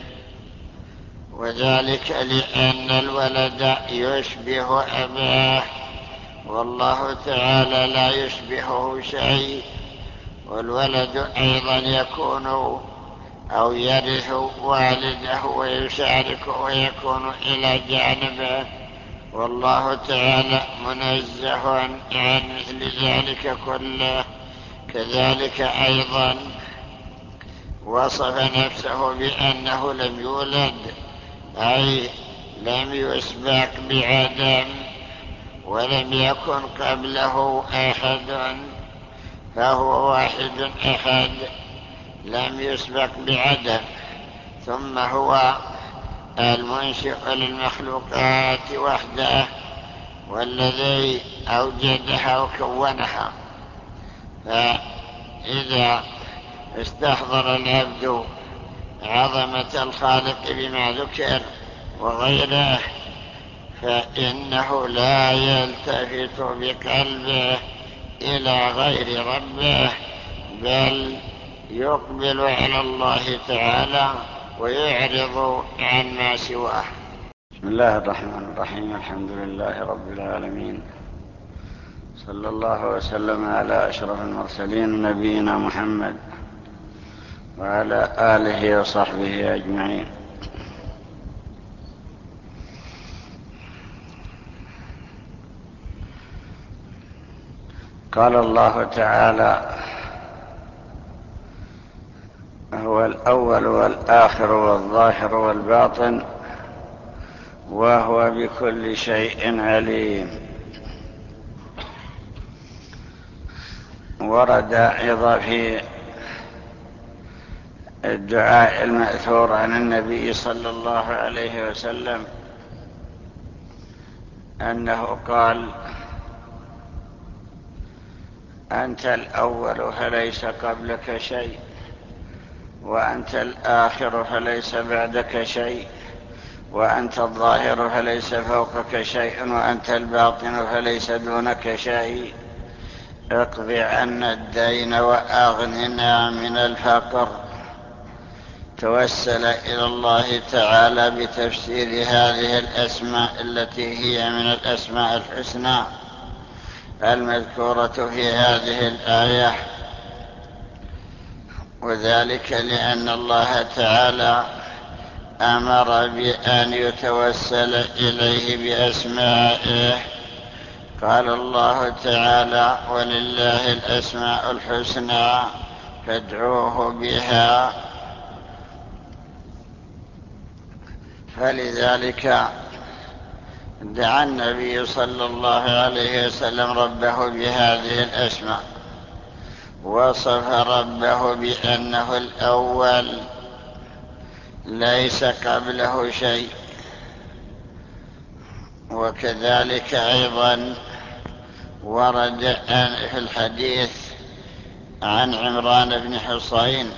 وذلك لأن الولد يشبه أباه، والله تعالى لا يشبهه شيء. والولد أيضا يكون أو يرث والده ويشاركه ويكون إلى جانبه، والله تعالى منزه عن مثل ذلك كله. كذلك أيضا وصف نفسه بأنه لم يولد، أي لم يسبق بعدم، ولم يكن قبله أحد، فهو واحد أحد لم يسبق بعدم، ثم هو المنشئ للمخلوقات وحده والذي أوجدها وكونها. فإذا استحضر العبد عظمة الخالق بما ذكر وغيره فإنه لا يلتفت بقلبه إلى غير ربه، بل يقبل على الله تعالى ويعرض عن ما سواه. بسم الله الرحمن الرحيم. الحمد لله رب العالمين، صلى الله وسلم على أشرف المرسلين نبينا محمد وعلى آله وصحبه أجمعين. قال الله تعالى: هو الأول والآخر والظاهر والباطن وهو بكل شيء عليم. ورد أيضا في الدعاء المأثور عن النبي صلى الله عليه وسلم أنه قال: أنت الأول فليس قبلك شيء، وأنت الآخر فليس بعدك شيء، وأنت الظاهر فليس فوقك شيء، وأنت الباطن فليس دونك شيء. اقض عنا الدين وأغننا من الفقر. توسل إلى الله تعالى بتفسير هذه الأسماء التي هي من الأسماء الحسنى المذكورة في هذه الآية، وذلك لأن الله تعالى أمر بأن يتوسل إليه بأسمائه. قال الله تعالى: ولله الأسماء الحسنى فادعوه بها. فلذلك دعا النبي صلى الله عليه وسلم ربه بهذه الأسماء، وصف ربه بأنه الأول ليس قبله شيء. وكذلك أيضا ورد في الحديث عن عمران بن حصين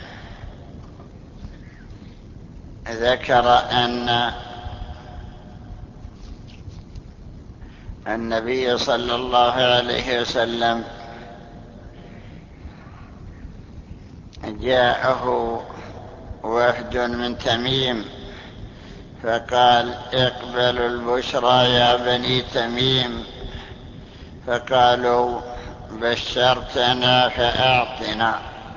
ذكر أن النبي صلى الله عليه وسلم جاءه وفد من تميم فقال: اقبلوا البشرى يا بني تميم. فقالوا: بشرتنا فأعطنا.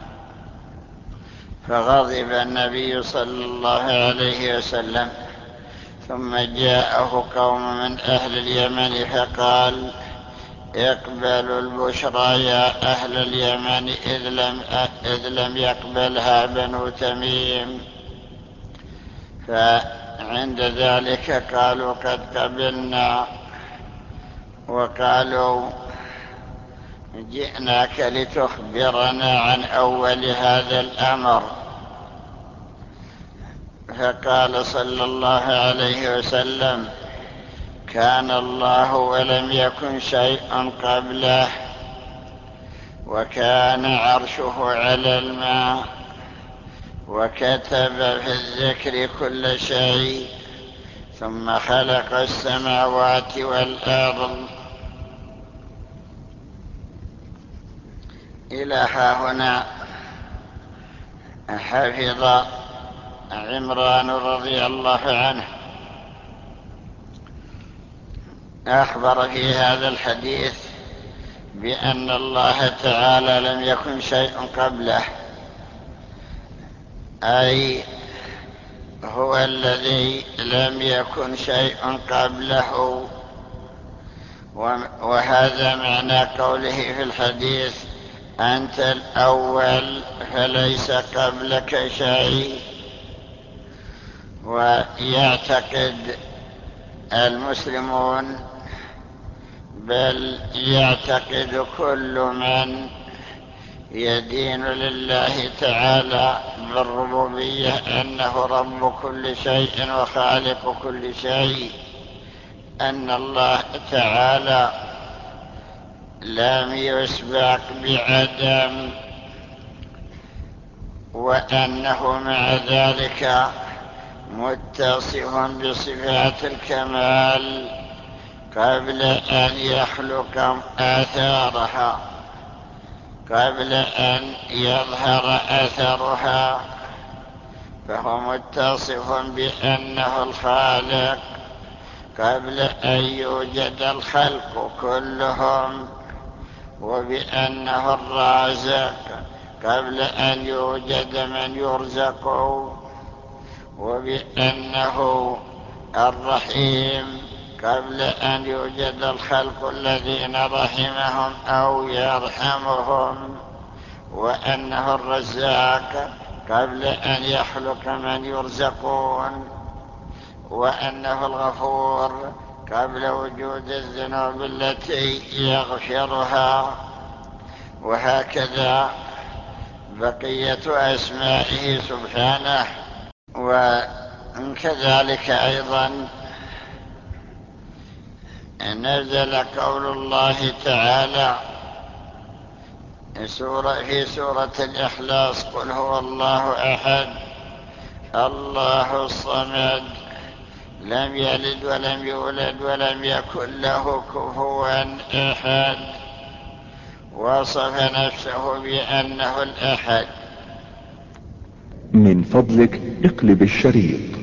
فغضب النبي صلى الله عليه وسلم، ثم جاءه قوم من أهل اليمن فقال: اقبلوا البشرى يا أهل اليمن إذ لم يقبلها بنو تميم. فعند ذلك قالوا: قد قبلنا. وقالوا: جئناك لتخبرنا عن أول هذا الأمر. فقال صلى الله عليه وسلم: كان الله ولم يكن شيء قبله، وكان عرشه على الماء، وكتب في الذكر كل شيء، ثم خلق السماوات والأرض. إلى هنا حفظ عمران رضي الله عنه أخبر في هذا الحديث بأن الله تعالى لم يكن شيء قبله، أي هو الذي لم يكن شيء قبله. وهذا معنى قوله في الحديث: أنت الأول فليس قبلك شيء. ويعتقد المسلمون، بل يعتقد كل من يدين لله تعالى بالربوبية أنه رب كل شيء وخالق كل شيء، أن الله تعالى لم يسبق بعدم، وأنه مع ذلك متصف بصفات الكمال قبل أن يخلق آثارها، قبل أن يظهر أثرها، فهو متصف بأنه الخالق قبل أن يوجد الخلق كلهم، وبأنه الرازق قبل أن يوجد من يرزق، وبأنه الرحيم قبل أن يوجد الخلق الذين رحمهم أو يرحمهم، وأنه الرزاق قبل أن يخلق من يرزقون، وأنه الغفور قبل وجود الذنوب التي يغفرها، وهكذا بقية أسمائه سبحانه. وكذلك أيضا نزل قول الله تعالى في سورة الإخلاص: قل هو الله أحد الله الصمد لم يلد ولم يولد ولم يكن له كفوا أحد، وصف نفسه بأنه الأحد. من فضلك اقلب الشريط.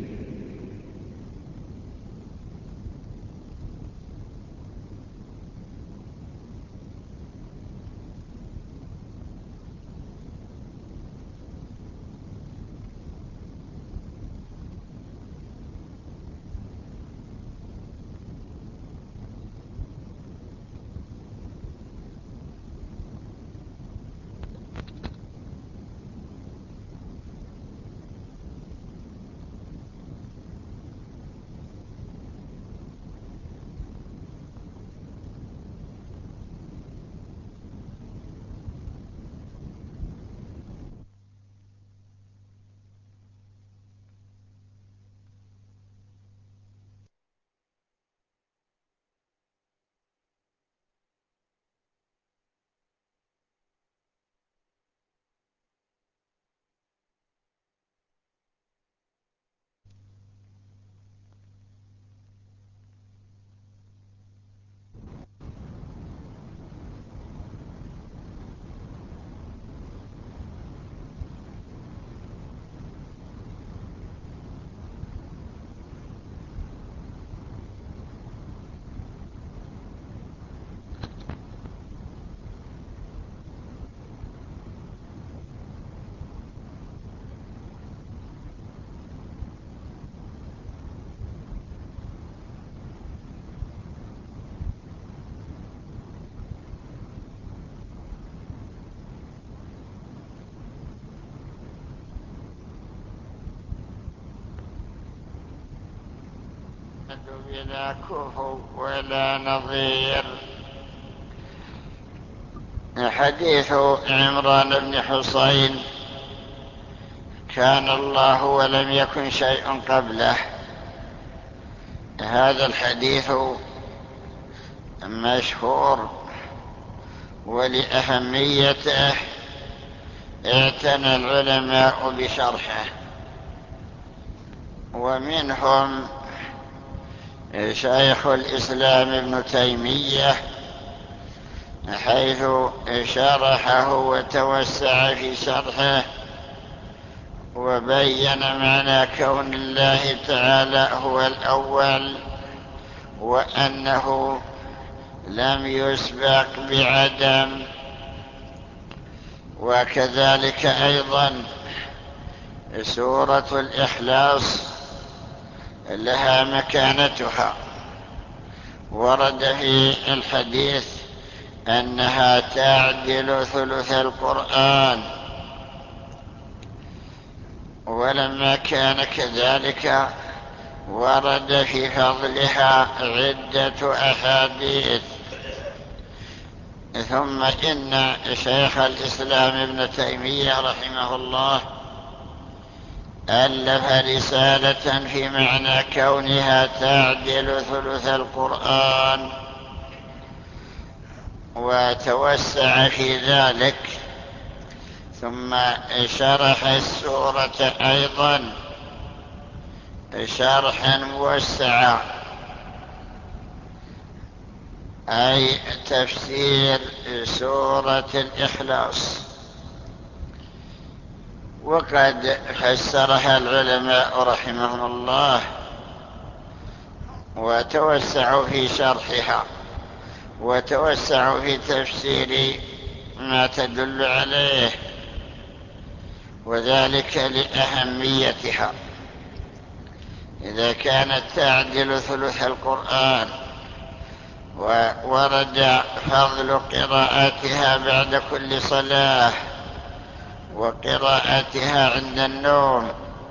بلا كفو ولا نظير. حديث عمران بن حصين: كان الله ولم يكن شيء قبله. هذا الحديث مشهور، ولأهميته اعتنى العلماء بشرحه، ومنهم شيخ الإسلام ابن تيمية، حيث شرحه وتوسع في شرحه، وبين معنى كون الله تعالى هو الأول، وأنه لم يسبق بعدم. وكذلك أيضا سورة الإخلاص لها مكانتها، ورد في الحديث أنها تعدل ثلث القرآن، ولما كان كذلك ورد في فضلها عدة أحاديث، ثم إن شيخ الإسلام ابن تيمية رحمه الله ألف رسالة في معنى كونها تعدل ثلث القرآن، وتوسع في ذلك، ثم شرح السورة أيضا شرحا موسعا، أي تفسير سورة الإخلاص، وقد فسرها العلماء رحمهم الله وتوسعوا في شرحها وتوسعوا في تفسير ما تدل عليه، وذلك لأهميتها. إذا كانت تعدل ثلث القرآن وورد فضل قراءتها بعد كل صلاة وقراءتها عند النوم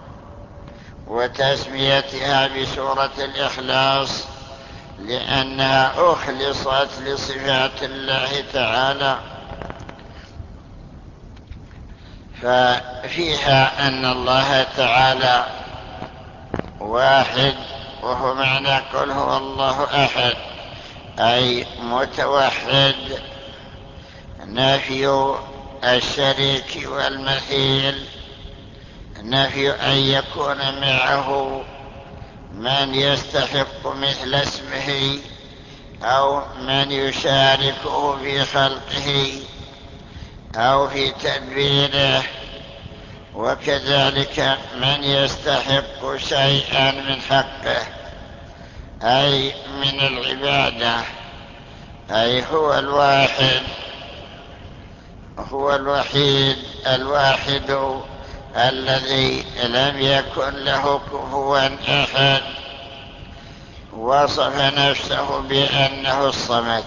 وتسميتها بسورة الإخلاص لأنها أخلصت لصفات الله تعالى، ففيها أن الله تعالى واحد، وهو معنى قل هو الله أحد، أي متوحد، نفي الشريك والمثيل، نفي أن يكون معه من يستحق مثل اسمه أو من يشاركه في خلقه أو في تدبيره، وكذلك من يستحق شيئا من حقه أي من العبادة، أي هو الواحد، هو الوحيد الواحد الذي لم يكن له كفوا أحد، وصف نفسه بأنه الصمد.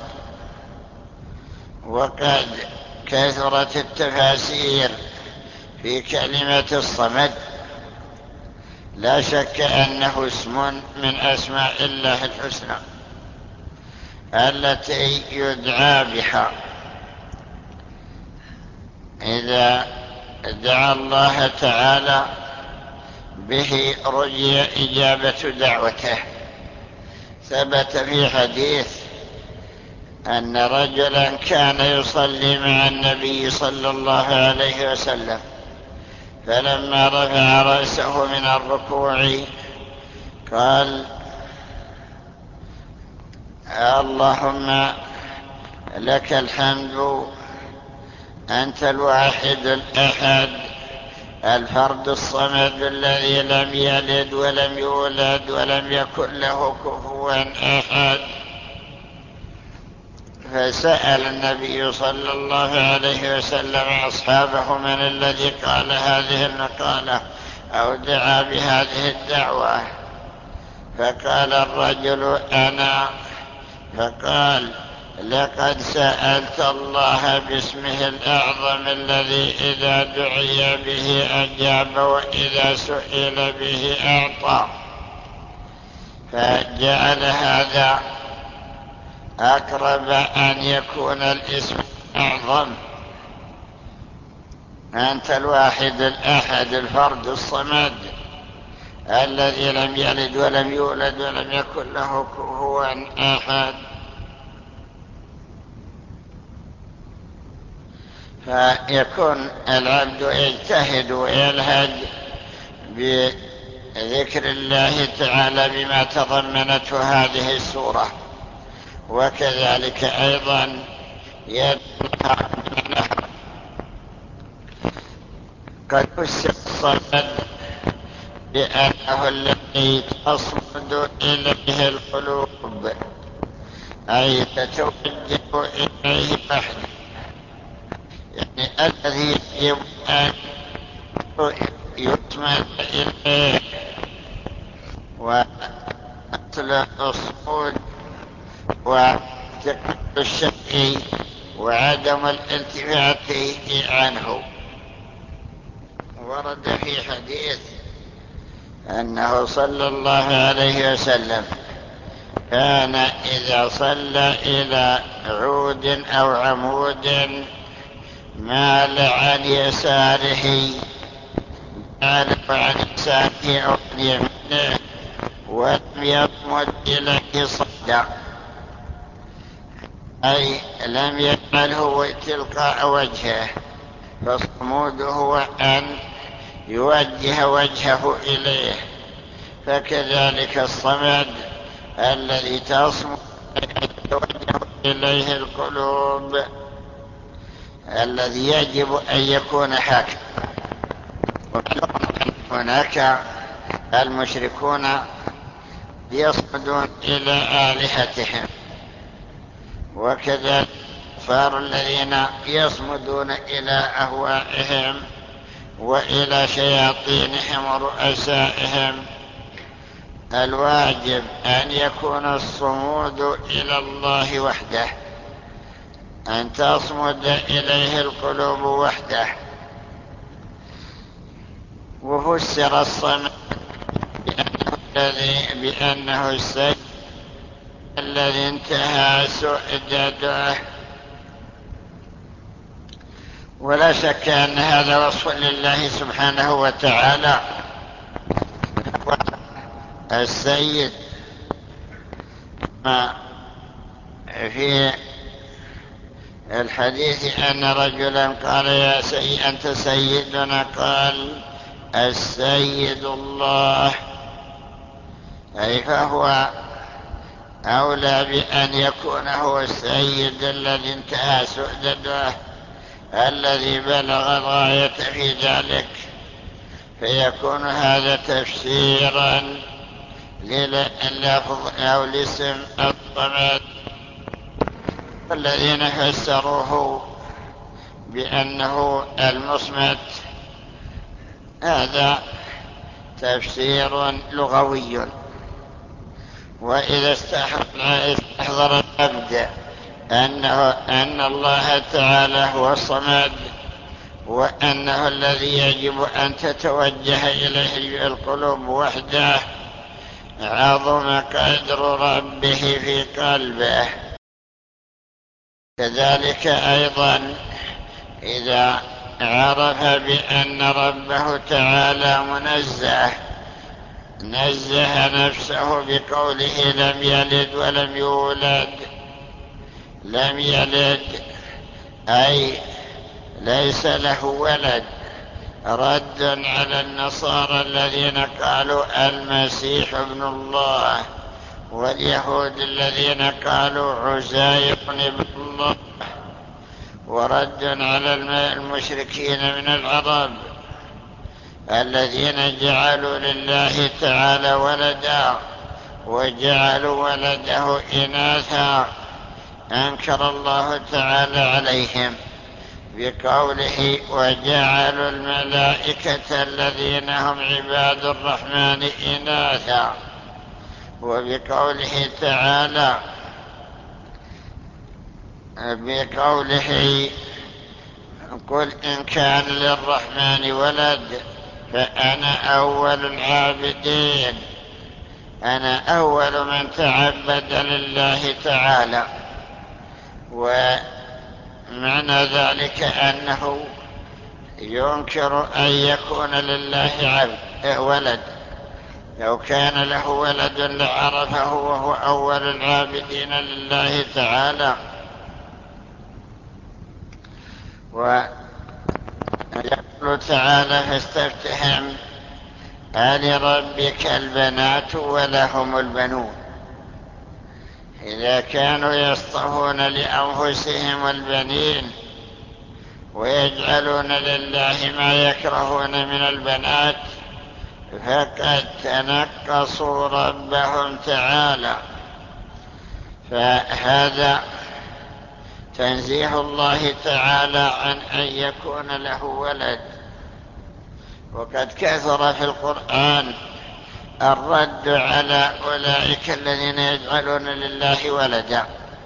وقد كثرت التفاسير في كلمة الصمد، لا شك أنه اسم من أسماء الله الحسنى التي يدعى بها. إذا دعا الله تعالى به رجي إجابة دعوته. ثبت في حديث أن رجلا كان يصلي مع النبي صلى الله عليه وسلم، فلما رفع رأسه من الركوع قال: اللهم لك الحمد، أنت الواحد الأحد الفرد الصمد الذي لم يلد ولم يولد ولم يكن له كفوا أحد. فسأل النبي صلى الله عليه وسلم أصحابه: من الذي قال هذه المقالة أو دعا بهذه الدعوة؟ فقال الرجل: أنا. فقال: لقد سألت الله باسمه الأعظم الذي إذا دعي به أجاب وإذا سئل به أعطى. فجعل هذا أقرب أن يكون الاسم أعظم. أنت الواحد الأحد الفرد الصمد الذي لم يلد ولم يولد ولم يكن له كفوا أحد. فيكون العبد يجتهد ويلهج بذكر الله تعالى بما تضمنته هذه السورة، وكذلك أيضا يدعى منها. قد فسر الصمد بأنه الذي تصمد إليه القلوب، أي تتوجه إليه وحده، يعني الذي يجب أن يصمد إليه. وأصل الصمود واعتقاد الشيء وعدم الالتفات عنه. ورد في حديث أنه صلى الله عليه وسلم كان إذا صلى إلى عود أو عمود مال عن يساره أو عن يمينه ولم يصمد إليه صدا، أي لم يجعله تلقاء وجهه، فالصمود هو أن يوجه وجهه إليه. فكذلك الصمد الذي تصمد إليه القلوب الذي يجب أن يكون هكذا. هناك المشركون يصمدون إلى آلهتهم، وكذلك الكفار الذين يصمدون إلى أهوائهم وإلى شياطينهم ورؤسائهم. الواجب أن يكون الصمود إلى الله وحده، أن تصمد إليه القلوب وحده. وفسر الصمد بأنه السيد الذي انتهى سؤدده، ولا شك أن هذا وصف لله سبحانه وتعالى. السيد ما في الحديث أن رجلا قال يا سيد أنت سيدنا، قال السيد الله، أي فهو أولى بأن يكون هو السيد الذي انتهى سؤدده، الذي بلغ الغاية في ذلك. فيكون هذا تفسيرا لللفظ أو لاسم الصمد. الذين فسروه بأنه المصمت هذا تفسير لغوي. وإذا استحضر العبد أن الله تعالى هو الصمد، وأنه الذي يجب أن تتوجه إليه القلوب وحده، عظم قدر ربه في قلبه. كذلك أيضا إذا عرف بأن ربه تعالى نزه نفسه بقوله لم يلد ولم يولد. لم يلد أي ليس له ولد، رد على النصارى الذين قالوا المسيح ابن الله، واليهود الذين قالوا عزير ابن الله، ورد على المشركين من العرب الذين جعلوا لله تعالى ولدا وجعلوا ولده إناثا. أنكر الله تعالى عليهم بقوله وجعلوا الملائكة الذين هم عباد الرحمن إناثا، وبقوله تعالى قل إن كان للرحمن ولد فأنا أول العابدين، أنا أول من تعبد لله تعالى. ومعنى ذلك أنه ينكر أن يكون لله ولد. لو كان له ولد لعرفه وهو أول العابدين لله تعالى. ويقول تعالى فاستفتهم ألربك البنات ولهم البنون. إذا كانوا يصطفون لأنفسهم البنين ويجعلون لله ما يكرهون من البنات، فقد تنقصوا ربهم تعالى. فهذا تنزيه الله تعالى عن أن يكون له ولد. وقد كثر في القرآن الرد على أولئك الذين يجعلون لله ولدا،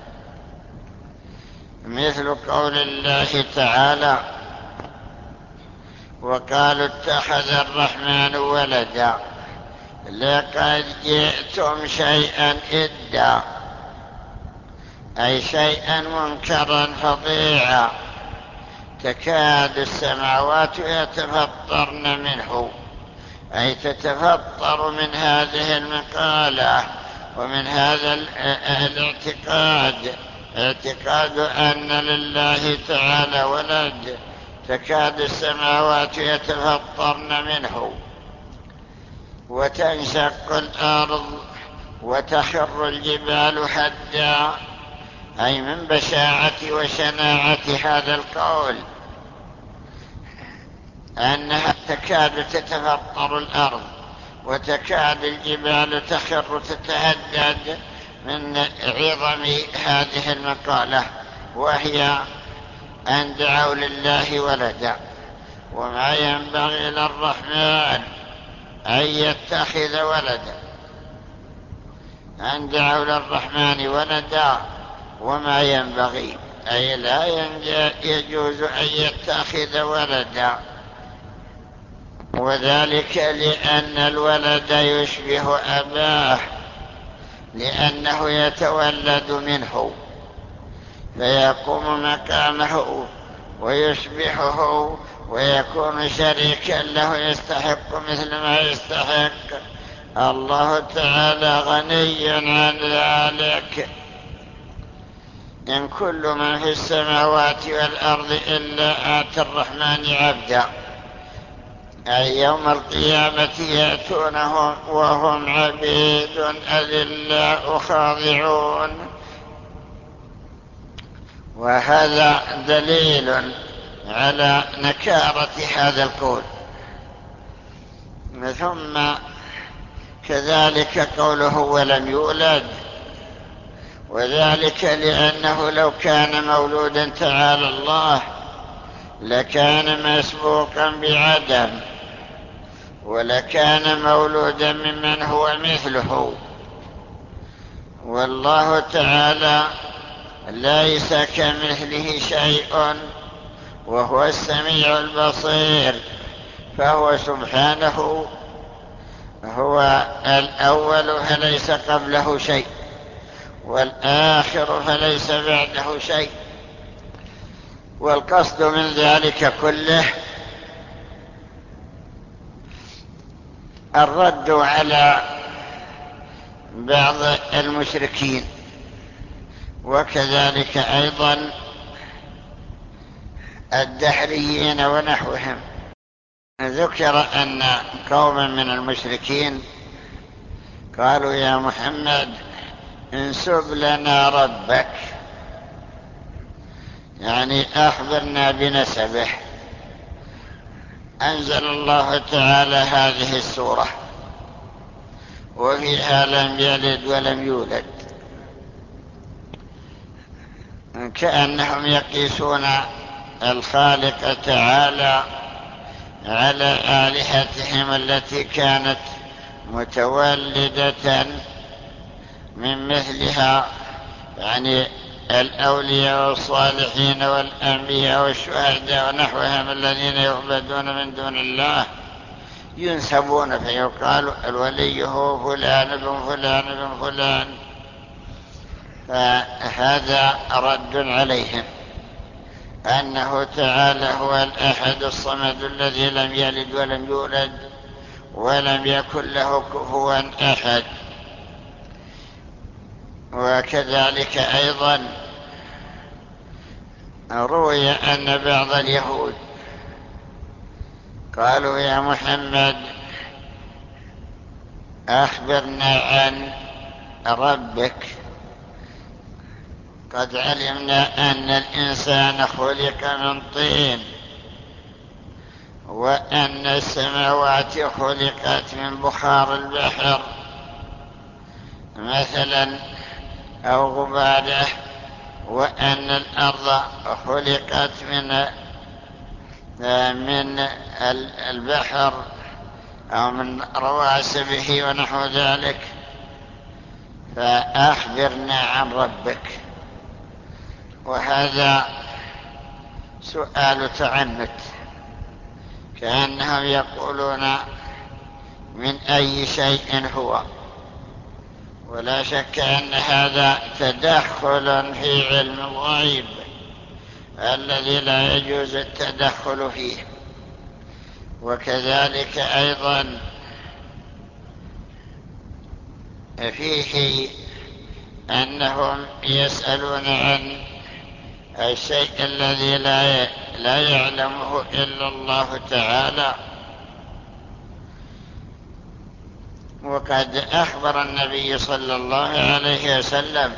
مثل قول الله تعالى وقالوا اتخذ الرحمن ولدا، لقد جئتم شيئا إدا، أي شيئا منكرا فظيعا، تكاد السماوات يتفطرن منه، أي تتفطر من هذه المقالة ومن هذا الاعتقاد، اعتقاد أن لله تعالى ولد، تكاد السماوات يتفطرن منه وتنشق الأرض وتخر الجبال هدا، أي من بشاعة وشناعة هذا القول أنها تكاد تتفطر الأرض وتكاد الجبال تخر تتهدد من عظم هذه المقالة، وهي أن دعوا لله ولدا، وما ينبغي للرحمن أن يتخذ ولدا، أن دعوا للرحمن ولدا وما ينبغي، أي لا يجوز أن يتخذ ولدا، وذلك لأن الولد يشبه أباه، لأنه يتولد منه فيقوم مقامه ويشبهه ويكون شريكا له، يستحق مثل ما يستحق. الله تعالى غني عن ذلك. إن كل من في السماوات والأرض إلا آتي الرحمن عبدا، أي يوم القيامة يأتونه وهم عبيد أذلاء خاضعون. وهذا دليل على نكارة هذا القول. ثم كذلك قوله ولم يولد، وذلك لأنه لو كان مولودا تعالى الله لكان مسبوقا بعدم، ولكان مولودا ممن هو مثله، والله تعالى ليس كمثله شيء وهو السميع البصير، فهو سبحانه هو الأول فليس قبله شيء، والآخر فليس بعده شيء. والقصد من ذلك كله الرد على بعض المشركين، وكذلك أيضا الدحريين ونحوهم. ذكر أن قوما من المشركين قالوا يا محمد انسب لنا ربك، يعني أخبرنا بنسبه. أنزل الله تعالى هذه السورة وفيها لم يلد ولم يولد، كأنهم يقيسون الخالق تعالى على آلهتهم التي كانت متولدة من مثلها، يعني الأولياء والصالحين والأنبياء والشهداء ونحوهم الذين يعبدون من دون الله ينسبون، فيقال الولي هو فلان بن فلان بن فلان. فهذا رد عليهم أنه تعالى هو الأحد الصمد الذي لم يلد ولم يولد ولم يكن له كفوا أحد. وكذلك أيضا روي أن بعض اليهود قالوا يا محمد أخبرنا عن ربك، قد علمنا أن الإنسان خلق من طين، وأن السماوات خلقت من بخار البحر مثلا أو غباره، وأن الأرض خلقت من البحر أو من رواسبه ونحو ذلك، فأخبرنا عن ربك. وهذا سؤال تعنت، كأنهم يقولون من أي شيء هو. ولا شك أن هذا تدخل في علم الغيب الذي لا يجوز التدخل فيه. وكذلك أيضا فيه أنهم يسألون عن الشيء الذي لا يعلمه إلا الله تعالى. وقد أخبر النبي صلى الله عليه وسلم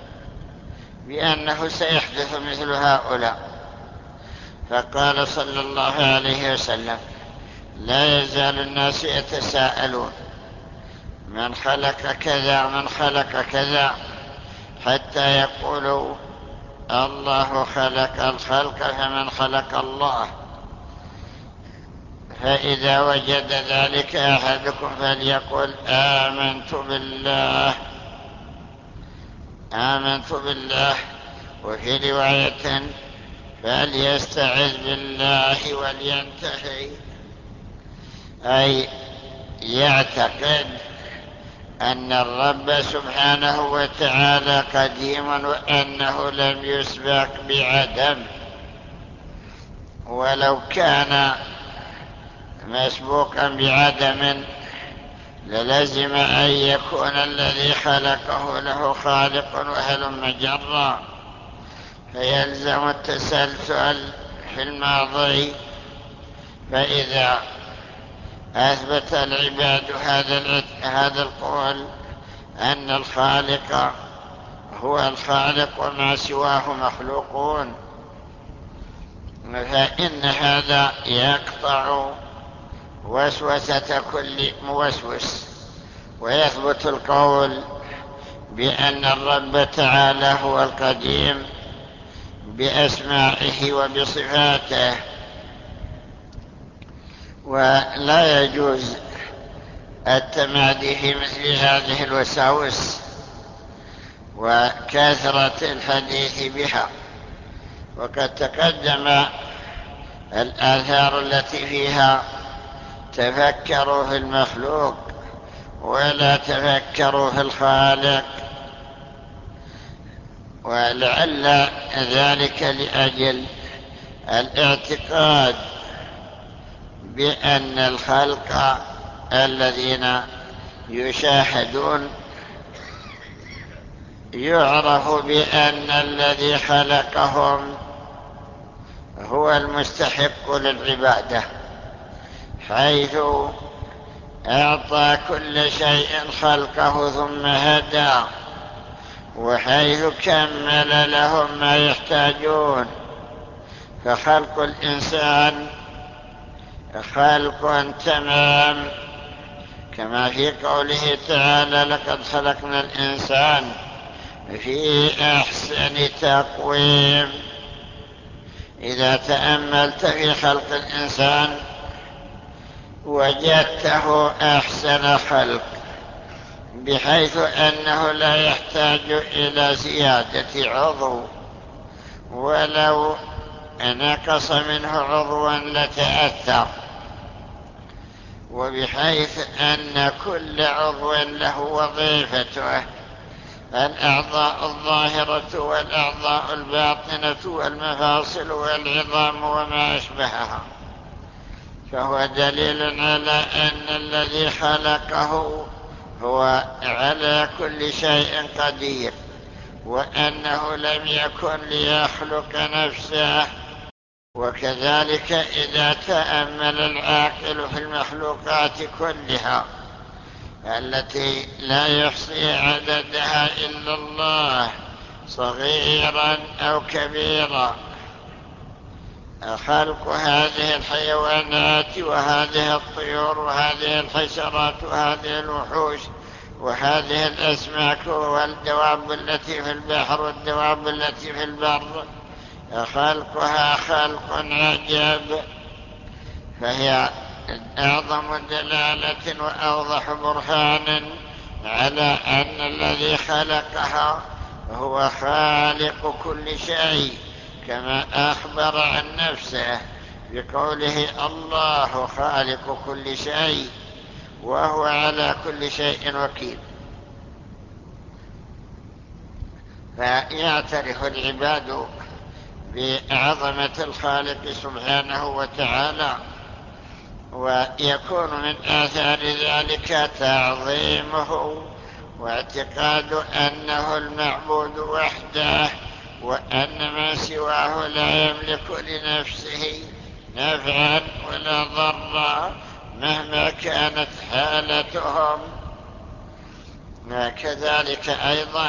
بأنه سيحدث مثل هؤلاء، فقال صلى الله عليه وسلم: لا يزال الناس يتساءلون من خلق كذا من خلق كذا، حتى يقولوا الله خلق الخلق فمن خلق الله. فإذا وجد ذلك أحدكم فليقل آمنت بالله. وفي رواية فليستعذ بالله ولينتهي، أي يعتقد أن الرب سبحانه وتعالى قديم وأنه لم يسبق بعدم، ولو كان مسبوقا بعدم للزم أن يكون الذي خلقه له خالق وهلم جرا، فيلزم التسلسل في الماضي. فإذا أثبت العباد هذا القول أن الخالق هو الخالق وما سواه مخلوقون، فإن هذا يقطع وسوسة كل موسوس، ويثبت القول بأن الرب تعالى هو القديم بأسمائه وبصفاته. ولا يجوز التمادي في مثل هذه الوساوس وكثرة الحديث بها. وقد تقدم الآثار التي فيها تفكروا في المخلوق ولا تفكروا في الخالق، ولعل ذلك لأجل الاعتقاد بأن الخلق الذين يشاهدون يعرف بأن الذي خلقهم هو المستحق للعبادة، حيث أعطى كل شيء خلقه ثم هدى، وحيث كمل لهم ما يحتاجون. فخلق الإنسان خلق تمام، كما في قوله تعالى: لقد خلقنا الإنسان في أحسن تقويم. إذا تأملت في خلق الإنسان وجدته أحسن خلق، بحيث أنه لا يحتاج إلى زيادة عضو، ولو نقص منه عضوا لتأثر، وبحيث أن كل عضو له وظيفته: الأعضاء الظاهرة والأعضاء الباطنة والمفاصل والعظام وما أشبهها. فهو دليل على أن الذي خلقه هو على كل شيء قدير، وأنه لم يكن ليخلق نفسه. وكذلك إذا تأمل العاقل في المخلوقات كلها التي لا يحصي عددها إلا الله، صغيرا أو كبيرا، خلق هذه الحيوانات وهذه الطيور وهذه الحشرات وهذه الوحوش وهذه الأسماك والدواب التي في البحر والدواب التي في البر، خلقها خلق عجب. فهي أعظم دلالة وأوضح برهان على أن الذي خلقها هو خالق كل شيء، كما أخبر عن نفسه بقوله: الله خالق كل شيء. وهو على كل شيء وكيل. فيعترف العباد بعظمة الخالق سبحانه وتعالى، ويكون من آثار ذلك تعظيمه واعتقاد أنه المعبود وحده، وأن ما سواه لا يملك لنفسه نفعا ولا ضرا مهما كانت حالتهم. كذلك أيضا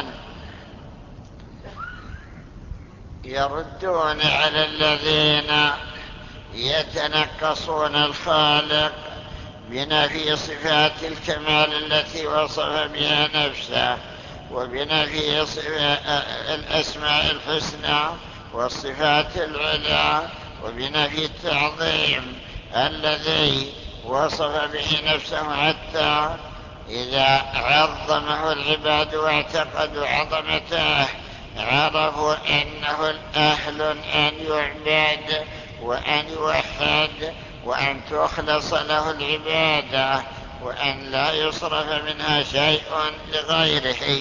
يردون على الذين يتنقصون الخالق بنفي صفات الكمال التي وصف بها نفسه، وبنفي الأسماء الحسنى والصفات العلى، وبنفي التعظيم الذي وصف به نفسه، حتى إذا عظمه العباد واعتقدوا عظمته عرفوا أنه الأهل أن يعبد وأن يوحد وأن تخلص له العبادة، وأن لا يصرف منها شيء لغيره.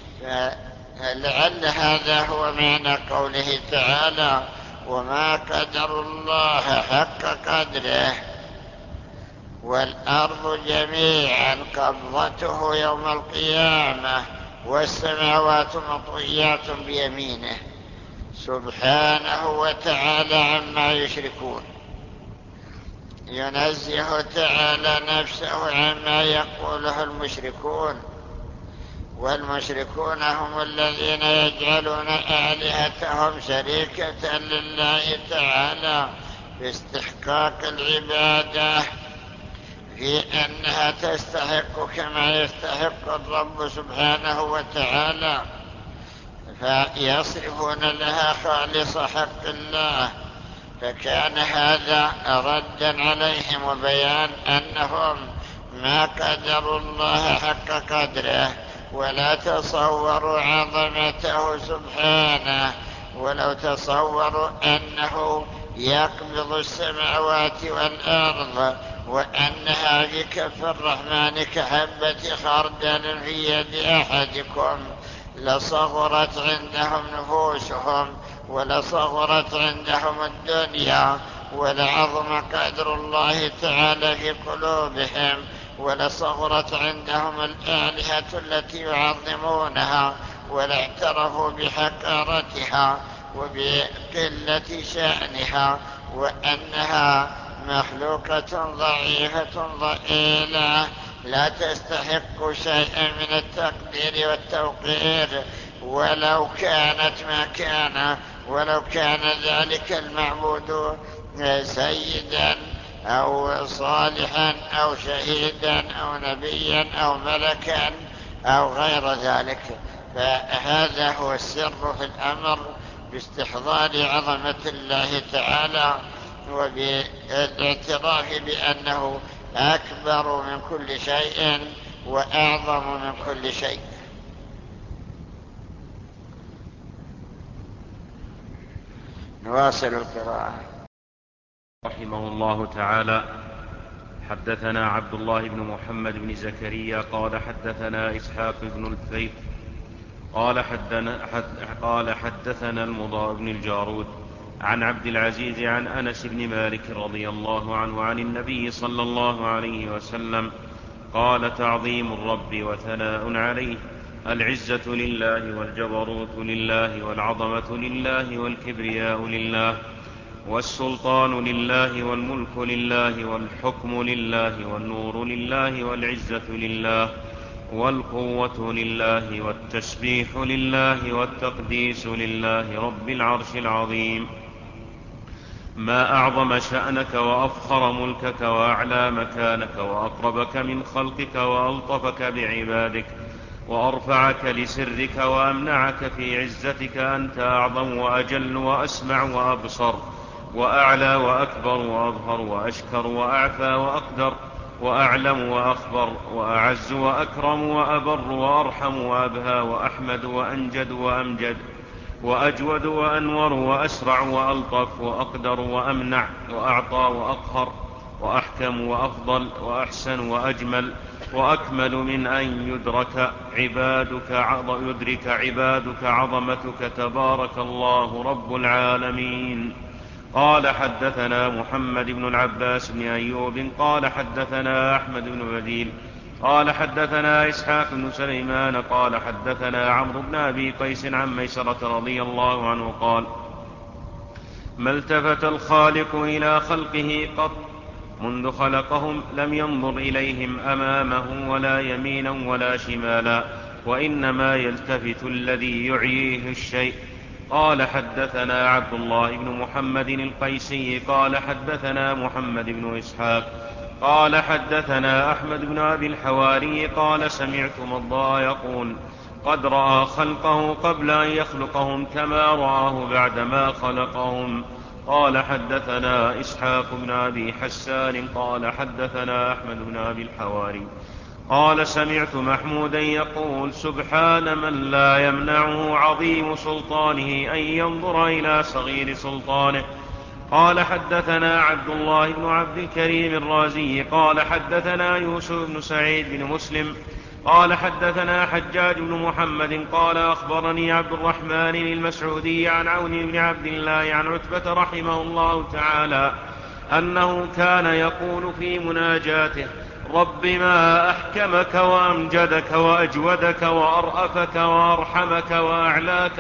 فلعل هذا هو معنى قوله تعالى: وما قدر الله حق قدره والأرض جميعا قبضته يوم القيامة والسماوات مطويات بيمينه، سبحانه وتعالى عما يشركون. ينزه تعالى نفسه عما يقوله المشركون، والمشركون هم الذين يجعلون آلهتهم شريكة لله تعالى في استحقاق العبادة، في أنها تستحق كما يستحق الرب سبحانه وتعالى، فيصرفون لها خالص حق الله. فكان هذا ردا عليهم وبيان أنهم ما قدروا الله حق قدره، ولا تصوروا عظمته سبحانه، ولو تصوروا أنه يقبض السماوات والأرض وأنها في كف الرحمن كحبة خردل في يد أحدكم لصغرت عندهم نفوسهم، ولصغرت عندهم الدنيا، ولعظم قدر الله تعالى في قلوبهم، ولصغرت عندهم الآلهة التي يعظمونها، ولاعترفوا بحقارتها وبقلة شأنها، وأنها مخلوقة ضعيفة ضئيلة لا تستحق شيئا من التقدير والتوقير، ولو كان ذلك المعبود سيدا أو صالحا أو شهيدا أو نبيا أو ملكا أو غير ذلك. فهذا هو السر في الأمر، باستحضار عظمة الله تعالى وبالاعتراف بأنه أكبر من كل شيء وأعظم من كل شيء. نواصل القراءة. رحمه الله تعالى: حدثنا عبد الله بن محمد بن زكريا قال حدثنا إسحاق بن الفيل قال حدثنا المضاء بن الجارود عن عبد العزيز عن أنس بن مالك رضي الله عنه عن النبي صلى الله عليه وسلم قال: تعظيم الرب وثناء عليه، العزة لله والجبروت لله والعظمة لله والكبرياء لله والسلطان لله والملك لله والحكم لله والنور لله والعزة لله والقوة لله والتسبيح لله والتقديس لله رب العرش العظيم. ما أعظم شأنك وأفخر ملكك وأعلى مكانك وأقربك من خلقك وألطفك بعبادك وأرفعك لسرك وأمنعك في عزتك. أنت أعظم وأجل وأسمع وأبصر وأعلى وأكبر وأظهر وأشكر وأعفى وأقدر وأعلم وأخبر وأعز وأكرم وأبر وأرحم وأبهى وأحمد وأنجد وأمجد وأجود وأنور وأسرع وألطف وأقدر وأمنع وأعطى وأقهر وأحكم وأفضل وأحسن وأجمل وأكمل من أن يدرك عبادك عظمتك تبارك الله رب العالمين. قال حدثنا محمد بن العباس بن أيوب قال حدثنا أحمد بن بديل قال حدثنا إسحاق بن سليمان قال حدثنا عمرو بن أبي قيس عن ميسرة رضي الله عنه قال: ما التفت الخالق إلى خلقه قط منذ خلقهم، لم ينظر إليهم أمامه ولا يمينا ولا شمالا، وإنما يلتفت الذي يعييه الشيء. قال حدثنا عبد الله بن محمد القيسي قال حدثنا محمد بن إسحاق قال حدثنا أحمد بن أبي الحواري قال: سمعت مضى يقول: قد رأى خلقه قبل أن يخلقهم كما رآه بعدما خلقهم. قال حدثنا إسحاق بن أبي حسان قال حدثنا أحمد بن أبي الحواري قال: سمعت محمودا يقول: سبحان من لا يمنعه عظيم سلطانه أن ينظر إلى صغير سلطانه. قال حدثنا عبد الله بن عبد الكريم الرازي قال حدثنا يوسف بن سعيد بن مسلم قال حدثنا حجاج بن محمد قال: أخبرني عبد الرحمن المسعودي عن عون بن عبد الله عن عتبة رحمه الله تعالى أنه كان يقول في مناجاته: رب ما أحكمك وأمجدك وأجودك وأرأفك وأرحمك وأعلاك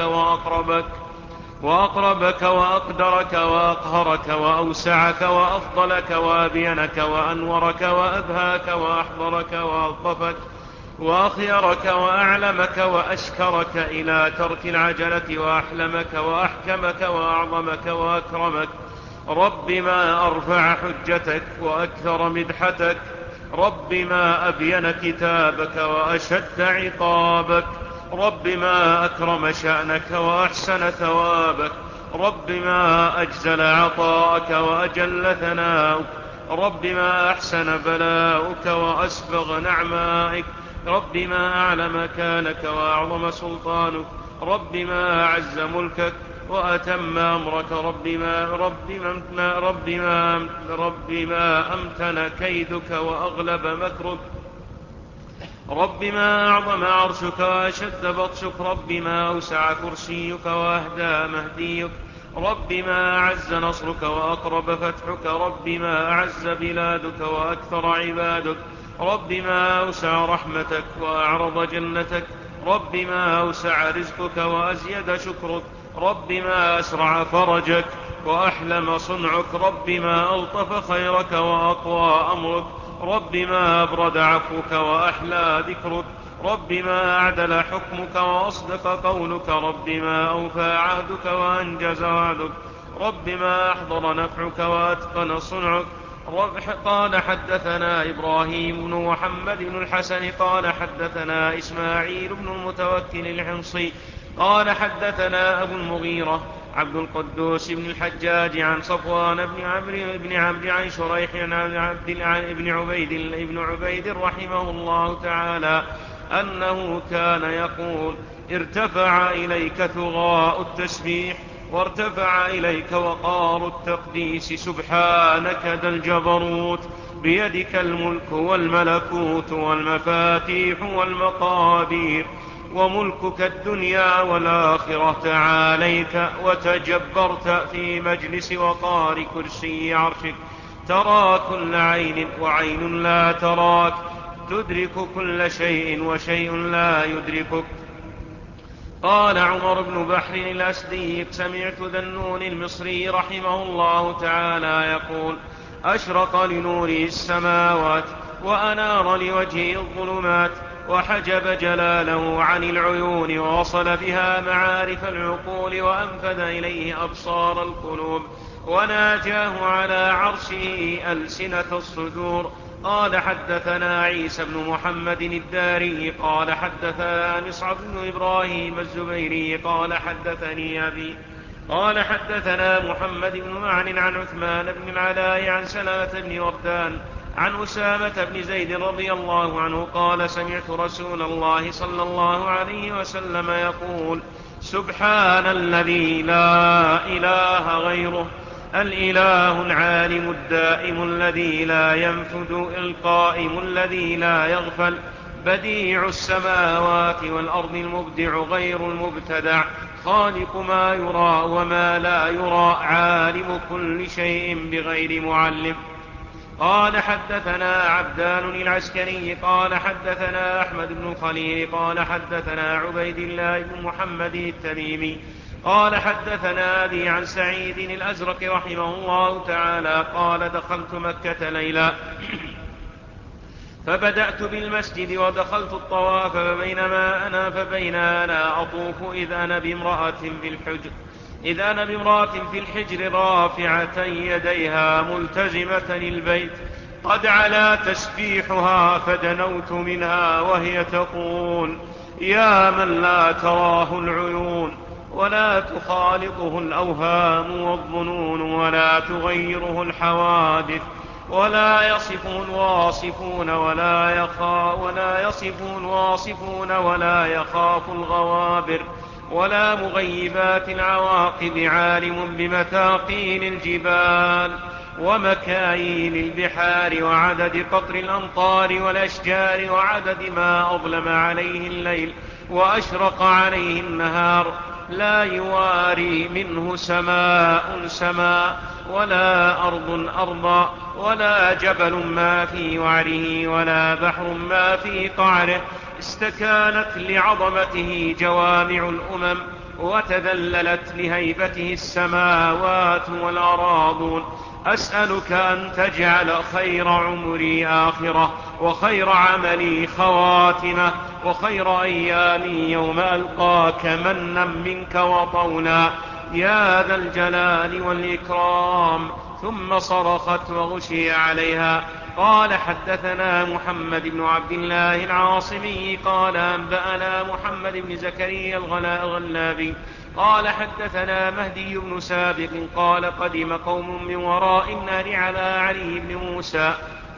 وأقربك وأقدرك وأقهرك وأوسعك وأفضلك وأبينك وأنورك وأبهاك وأحضرك وألطفك وأخيرك وأعلمك وأشكرك إلى ترك العجلة وأحلمك وأحكمك وأعظمك وأكرمك. رب ما أرفع حجتك وأكثر مدحتك. رب ما أبين كتابك وأشد عقابك. رب ما أكرم شأنك وأحسن ثوابك. رب ما أجزل عطاءك وأجل ثناؤك. رب ما أحسن بلاؤك وأسبغ نعمائك. رب ما أعلى مكانك وأعظم سلطانك. رب ما أعز ملكك وأتم أمرك. رب ما أمتن كيدك وأغلب مكرك. رب ما أعظم عرشك وأشد بطشك. رب ما أوسع كرسيك وأهدى مهديك. رب ما أعز نصرك وأقرب فتحك. رب ما أعز بلادك وأكثر عبادك. رب ما أوسع رحمتك وأعرض جنتك. رب ما أوسع رزقك وأزيد شكرك. رب ما أسرع فرجك وأحلم صنعك. رب ما ألطف خيرك وأقوى أمرك. رب ما أبرد عفوك وأحلى ذكرك. رب ما أعدل حكمك وأصدق قولك. رب ما أوفى عهدك وأنجز وعدك. رب ما أحضر نفعك وأتقن صنعك. قال حدثنا إبراهيم بن محمد بن الحسن قال حدثنا إسماعيل بن المتوكل الحمصي قال حدثنا أبو المغيرة عبد القدوس بن الحجاج عن صفوان بن عمرو بن عبد عن شريح عن ابن عبيد رحمه الله تعالى أنه كان يقول: ارتفع إليك ثغاء التسبيح وارتفع إليك وقار التقديس. سبحانك ذا الجبروت بيدك الملك والملكوت والمفاتيح والمقادير وملكك الدنيا والآخرة. تعاليت وتجبرت في مجلس وقار كرسي عرشك. ترى كل عين وعين لا تراك. تدرك كل شيء وشيء لا يدركك. قال عمر بن بحر الأسدي: سمعت ذنون المصري رحمه الله تعالى يقول: أشرق لنوره السماوات وأنار لوجهه الظلمات وحجب جلاله عن العيون ووصل بها معارف العقول وأنفذ إليه أبصار القلوب وناجاه على عرشه ألسنة الصدور. قال حدثنا عيسى بن محمد الداري قال حدثنا مصعب بن إبراهيم الزبيري قال حدثني أبي قال حدثنا محمد بن معن عن عثمان بن العلاء عن سلامة بن وردان عن أسامة بن زيد رضي الله عنه قال: سمعت رسول الله صلى الله عليه وسلم يقول: سبحان الذي لا إله غيره الإله العالم الدائم الذي لا ينفد، القائم الذي لا يغفل، بديع السماوات والأرض المبدع غير المبتدع، خالق ما يرى وما لا يرى، عالم كل شيء بغير معلم. قال حدثنا عبدان العسكري قال حدثنا أحمد بن خليل قال حدثنا عبيد الله بن محمد التميمي قال حدثنا أبي عن سعيد الأزرق رحمه الله تعالى قال دخلت مكة ليلا فبدأت بالمسجد ودخلت الطواف فبين أنا أطوف إذ أنا بامرأة في الحجر رافعة يديها ملتزمة البيت قد علا تسبيحها، فدنوت منها وهي تقول: يا من لا تراه العيون ولا تخالطه الأوهام والظنون ولا تغيره الحوادث، ولا يصفه الواصفون ولا يخاف الغوابر، ولا مغيبات العواقب، عالم بمثاقيل الجبال ومكاييل البحار وعدد قطر الأمطار والأشجار وعدد ما أظلم عليه الليل وأشرق عليه النهار، لا يواري منه سماء ولا أرض أرضا، ولا جبل ما في وعره ولا بحر ما في قعره. استكانت لعظمته جوامع الأمم وتذللت لهيبته السماوات والأراضون. أسألك أن تجعل خير عمري آخرة، وخير عملي خواتمة، وخير أيامي يوم ألقاك منا منك وطولا يا ذا الجلال والإكرام. ثم صرخت وغشي عليها. قال حدثنا محمد بن عبد الله العاصمي قال أنبأنا محمد بن زكريا الغلابي قال حدثنا مهدي بن سابق قال قدم قوم من وراء النار على علي بن موسى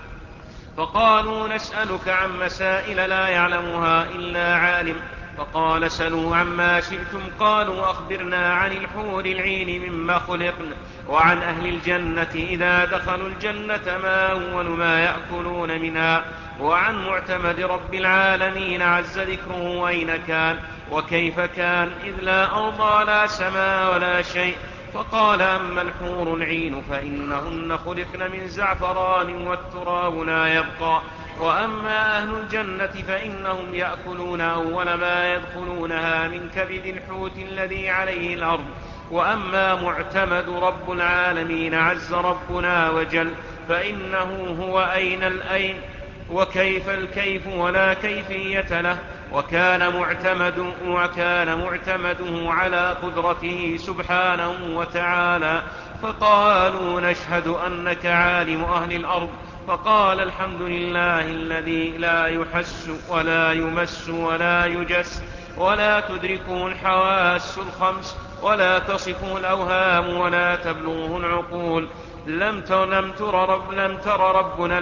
فقالوا: نسألك عن مسائل لا يعلمها إلا عالم. فقال: سلوا عما شئتم. قالوا: أخبرنا عن الحور العين مما خلقن، وعن أهل الجنة إذا دخلوا الجنة ما أول ما يأكلون منها، وعن معتمد رب العالمين عز ذكره أين كان وكيف كان إذ لا أرض ولا سماء ولا شيء. فقال: أما الحور العين فإنهن خلقن من زعفران والتراب لا يبقى، وأما أهل الجنة فإنهم يأكلون أول ما يدخلونها من كبد الحوت الذي عليه الأرض. وأما معتمد رب العالمين عز ربنا وجل فإنه هو أين الأين وكيف الكيف ولا كيفية له، وكان معتمده على قدرته سبحانه وتعالى. فقالوا: نشهد أنك عالم أهل الأرض. فقال: الحمد لله الذي لا يحس ولا يمس ولا يجس ولا تدركه الحواس الخمس ولا تصفه الأوهام ولا تبلغه العقول. لم تر ربنا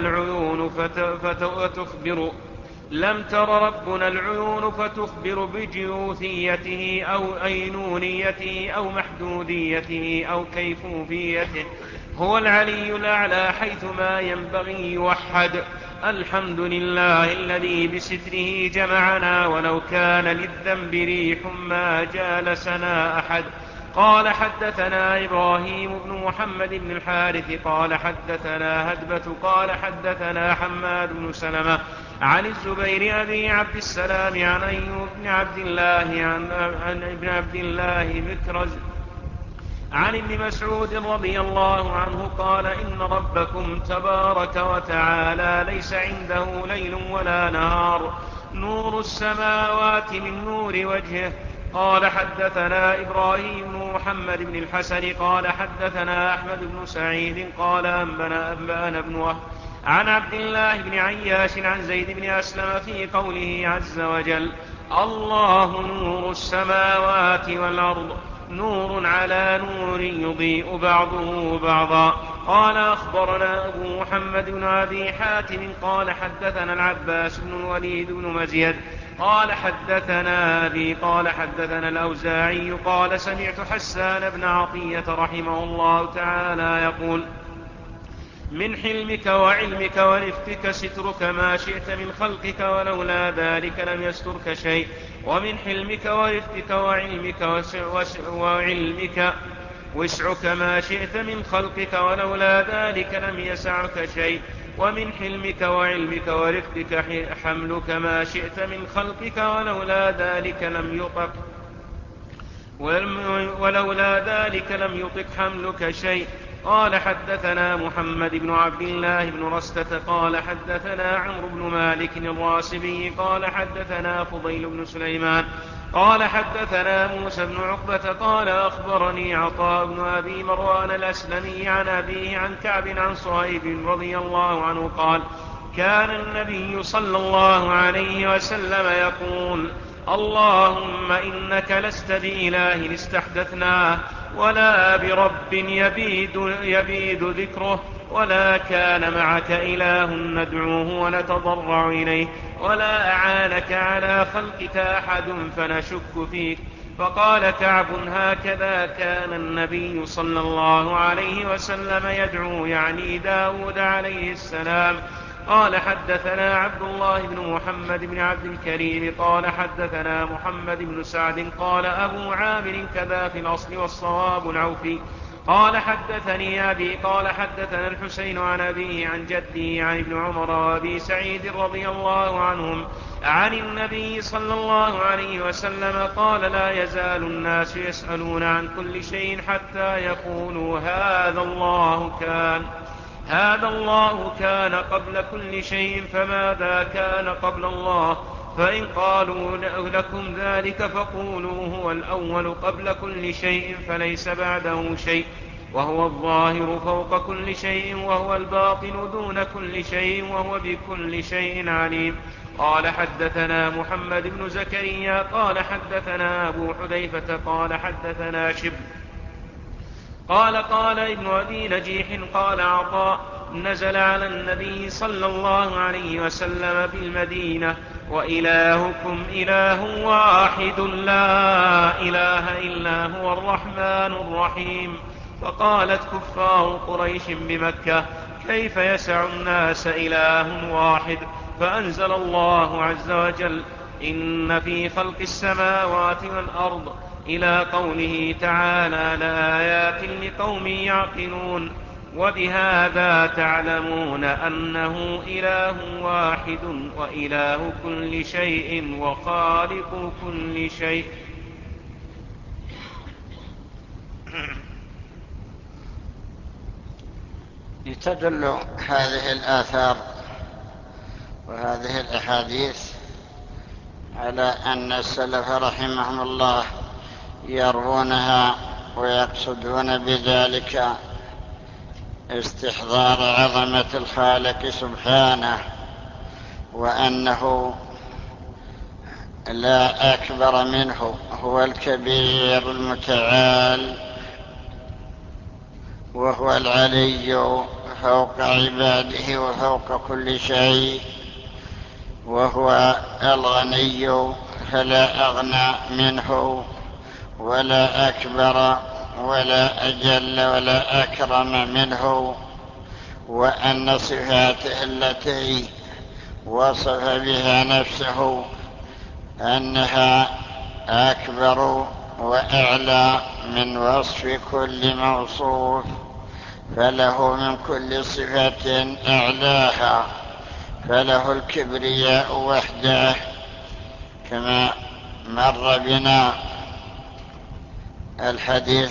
العيون فتخبر بجيوثيته أو أينونيته أو محدوديته أو كيفوفيته. هو العلي الأعلى حيثما ينبغي يوحد. الحمد لله الذي بستره جمعنا، ولو كان للذنب ريح ما جالسنا أحد. قال حدثنا إبراهيم بن محمد بن الحارث قال حدثنا هدبة قال حدثنا حماد بن سلمة عن الزبير أبي عبد السلام عن أيوب بن عبد الله عن ابن عبد الله مكرز عن ابن مسعود رضي الله عنه قال: إن ربكم تبارك وتعالى ليس عنده ليل ولا نهار، نور السماوات من نور وجهه. قال حدثنا إبراهيم بن محمد بن الحسن قال حدثنا أحمد بن سعيد قال أنبأنا ابن وهب عن عبد الله بن عياش عن زيد بن أسلم في قوله عز وجل: الله نور السماوات والأرض، نور على نور يضيء بعضه بعضا. قال أخبرنا أبو محمد بن أبي حاتم قال حدثنا العباس بن الوليد بن مزيد قال حدثنا أبي قال حدثنا الأوزاعي قال سمعت حسان بن عطية رحمه الله تعالى يقول: من حلمك وعلمك ورفقك سترك ما شئت من خلقك ولولا ذلك لم يسترك شيء، ومن حلمك ورفقك وعلمك وعلمك وسعك ما شئت من خلقك ولولا ذلك لم يسعك شيء، ومن حلمك وعلمك ورفقك حملك ما شئت من خلقك ولولا ذلك لم يطق حملك شيء. قال حدثنا محمد بن عبد الله بن رستة قال حدثنا عمرو بن مالك الراسبي قال حدثنا فضيل بن سليمان قال حدثنا موسى بن عقبة قال أخبرني عطاء بن أبي مروان الأسلمي عن أبيه عن كعب عن صهيب رضي الله عنه قال: كان النبي صلى الله عليه وسلم يقول: اللهم إنك لست بإله استحدثناه ولا برب يبيد ذكره، ولا كان معك إله ندعوه ونتضرع إليه، ولا أعانك على خلقك أحد فنشك فيك. فقال كعب: هكذا كان النبي صلى الله عليه وسلم يدعو، يعني داود عليه السلام. قال حدثنا عبد الله بن محمد بن عبد الكريم قال حدثنا محمد بن سعد قال أبو عامر كذا في الأصل والصواب العوفي. قال حدثني أبي قال حدثنا الحسين عن أبيه عن جده عن ابن عمر وأبي سعيد رضي الله عنهم عن النبي صلى الله عليه وسلم قال: لا يزال الناس يسألون عن كل شيء حتى يقولوا هذا الله كان قبل كل شيء فماذا كان قبل الله؟ فإن قالوا لكم ذلك فقولوا هو الأول قبل كل شيء فليس بعده شيء، وهو الظاهر فوق كل شيء، وهو الباطن دون كل شيء، وهو بكل شيء عليم. قال حدثنا محمد بن زكريا قال حدثنا أبو حذيفة قال حدثنا شبل قال ابن أبي نجيح قال عطاء: نزل على النبي صلى الله عليه وسلم بالمدينة: وإلهكم إله واحد لا إله إلا هو الرحمن الرحيم. فقالت كفار قريش بمكة: كيف يسع الناس إله واحد؟ فأنزل الله عز وجل: إن في خلق السماوات والأرض إلى قوله تعالى لآيات لقوم يعقلون. وبهذا تعلمون أنه إله واحد وإله كل شيء وخالق كل شيء. تدل هذه الآثار وهذه الأحاديث على أن السلف رحمهم الله يروونها ويقصدون بذلك استحضار عظمة الخالق سبحانه، وأنه لا أكبر منه، هو الكبير المتعال، وهو العلي فوق عباده وفوق كل شيء، وهو الغني فلا أغنى منه ولا أكبر ولا أجل ولا أكرم منه، وأن صفاته التي وصف بها نفسه أنها أكبر وأعلى من وصف كل موصوف، فله من كل صفة أعلاها، فله الكبرياء وحده، كما مر بنا الحديث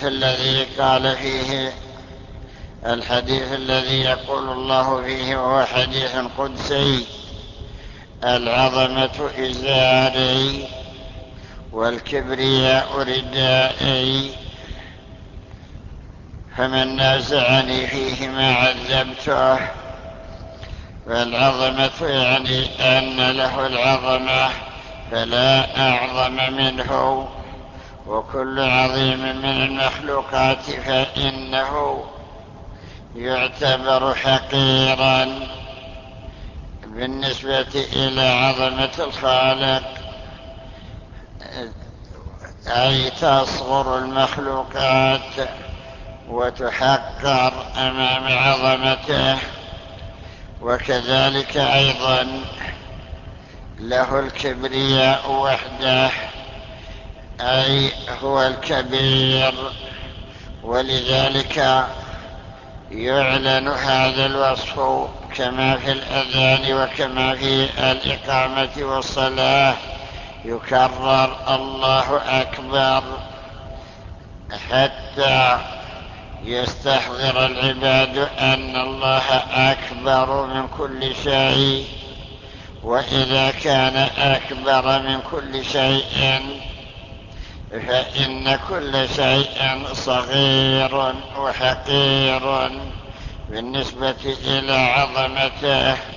الذي يقول الله فيه وهو حديث قدسي: العظمة إزاري والكبرياء ردائي، فمن نازعني فيهما عذبته. فالعظمة يعني أن له العظمة فلا أعظم منه، وكل عظيم من المخلوقات فإنه يعتبر حقيرا بالنسبة إلى عظمة الخالق. أي تصغر المخلوقات وتحقر أمام عظمته. وكذلك أيضا له الكبرياء وحده، أي هو الكبير، ولذلك يعلن هذا الوصف كما في الأذان وكما في الإقامة والصلاة، يكرر الله أكبر حتى يستحضر العباد أن الله أكبر من كل شيء. وإذا كان أكبر من كل شيء فإن كل شيء صغير وحقير بالنسبة إلى عظمته.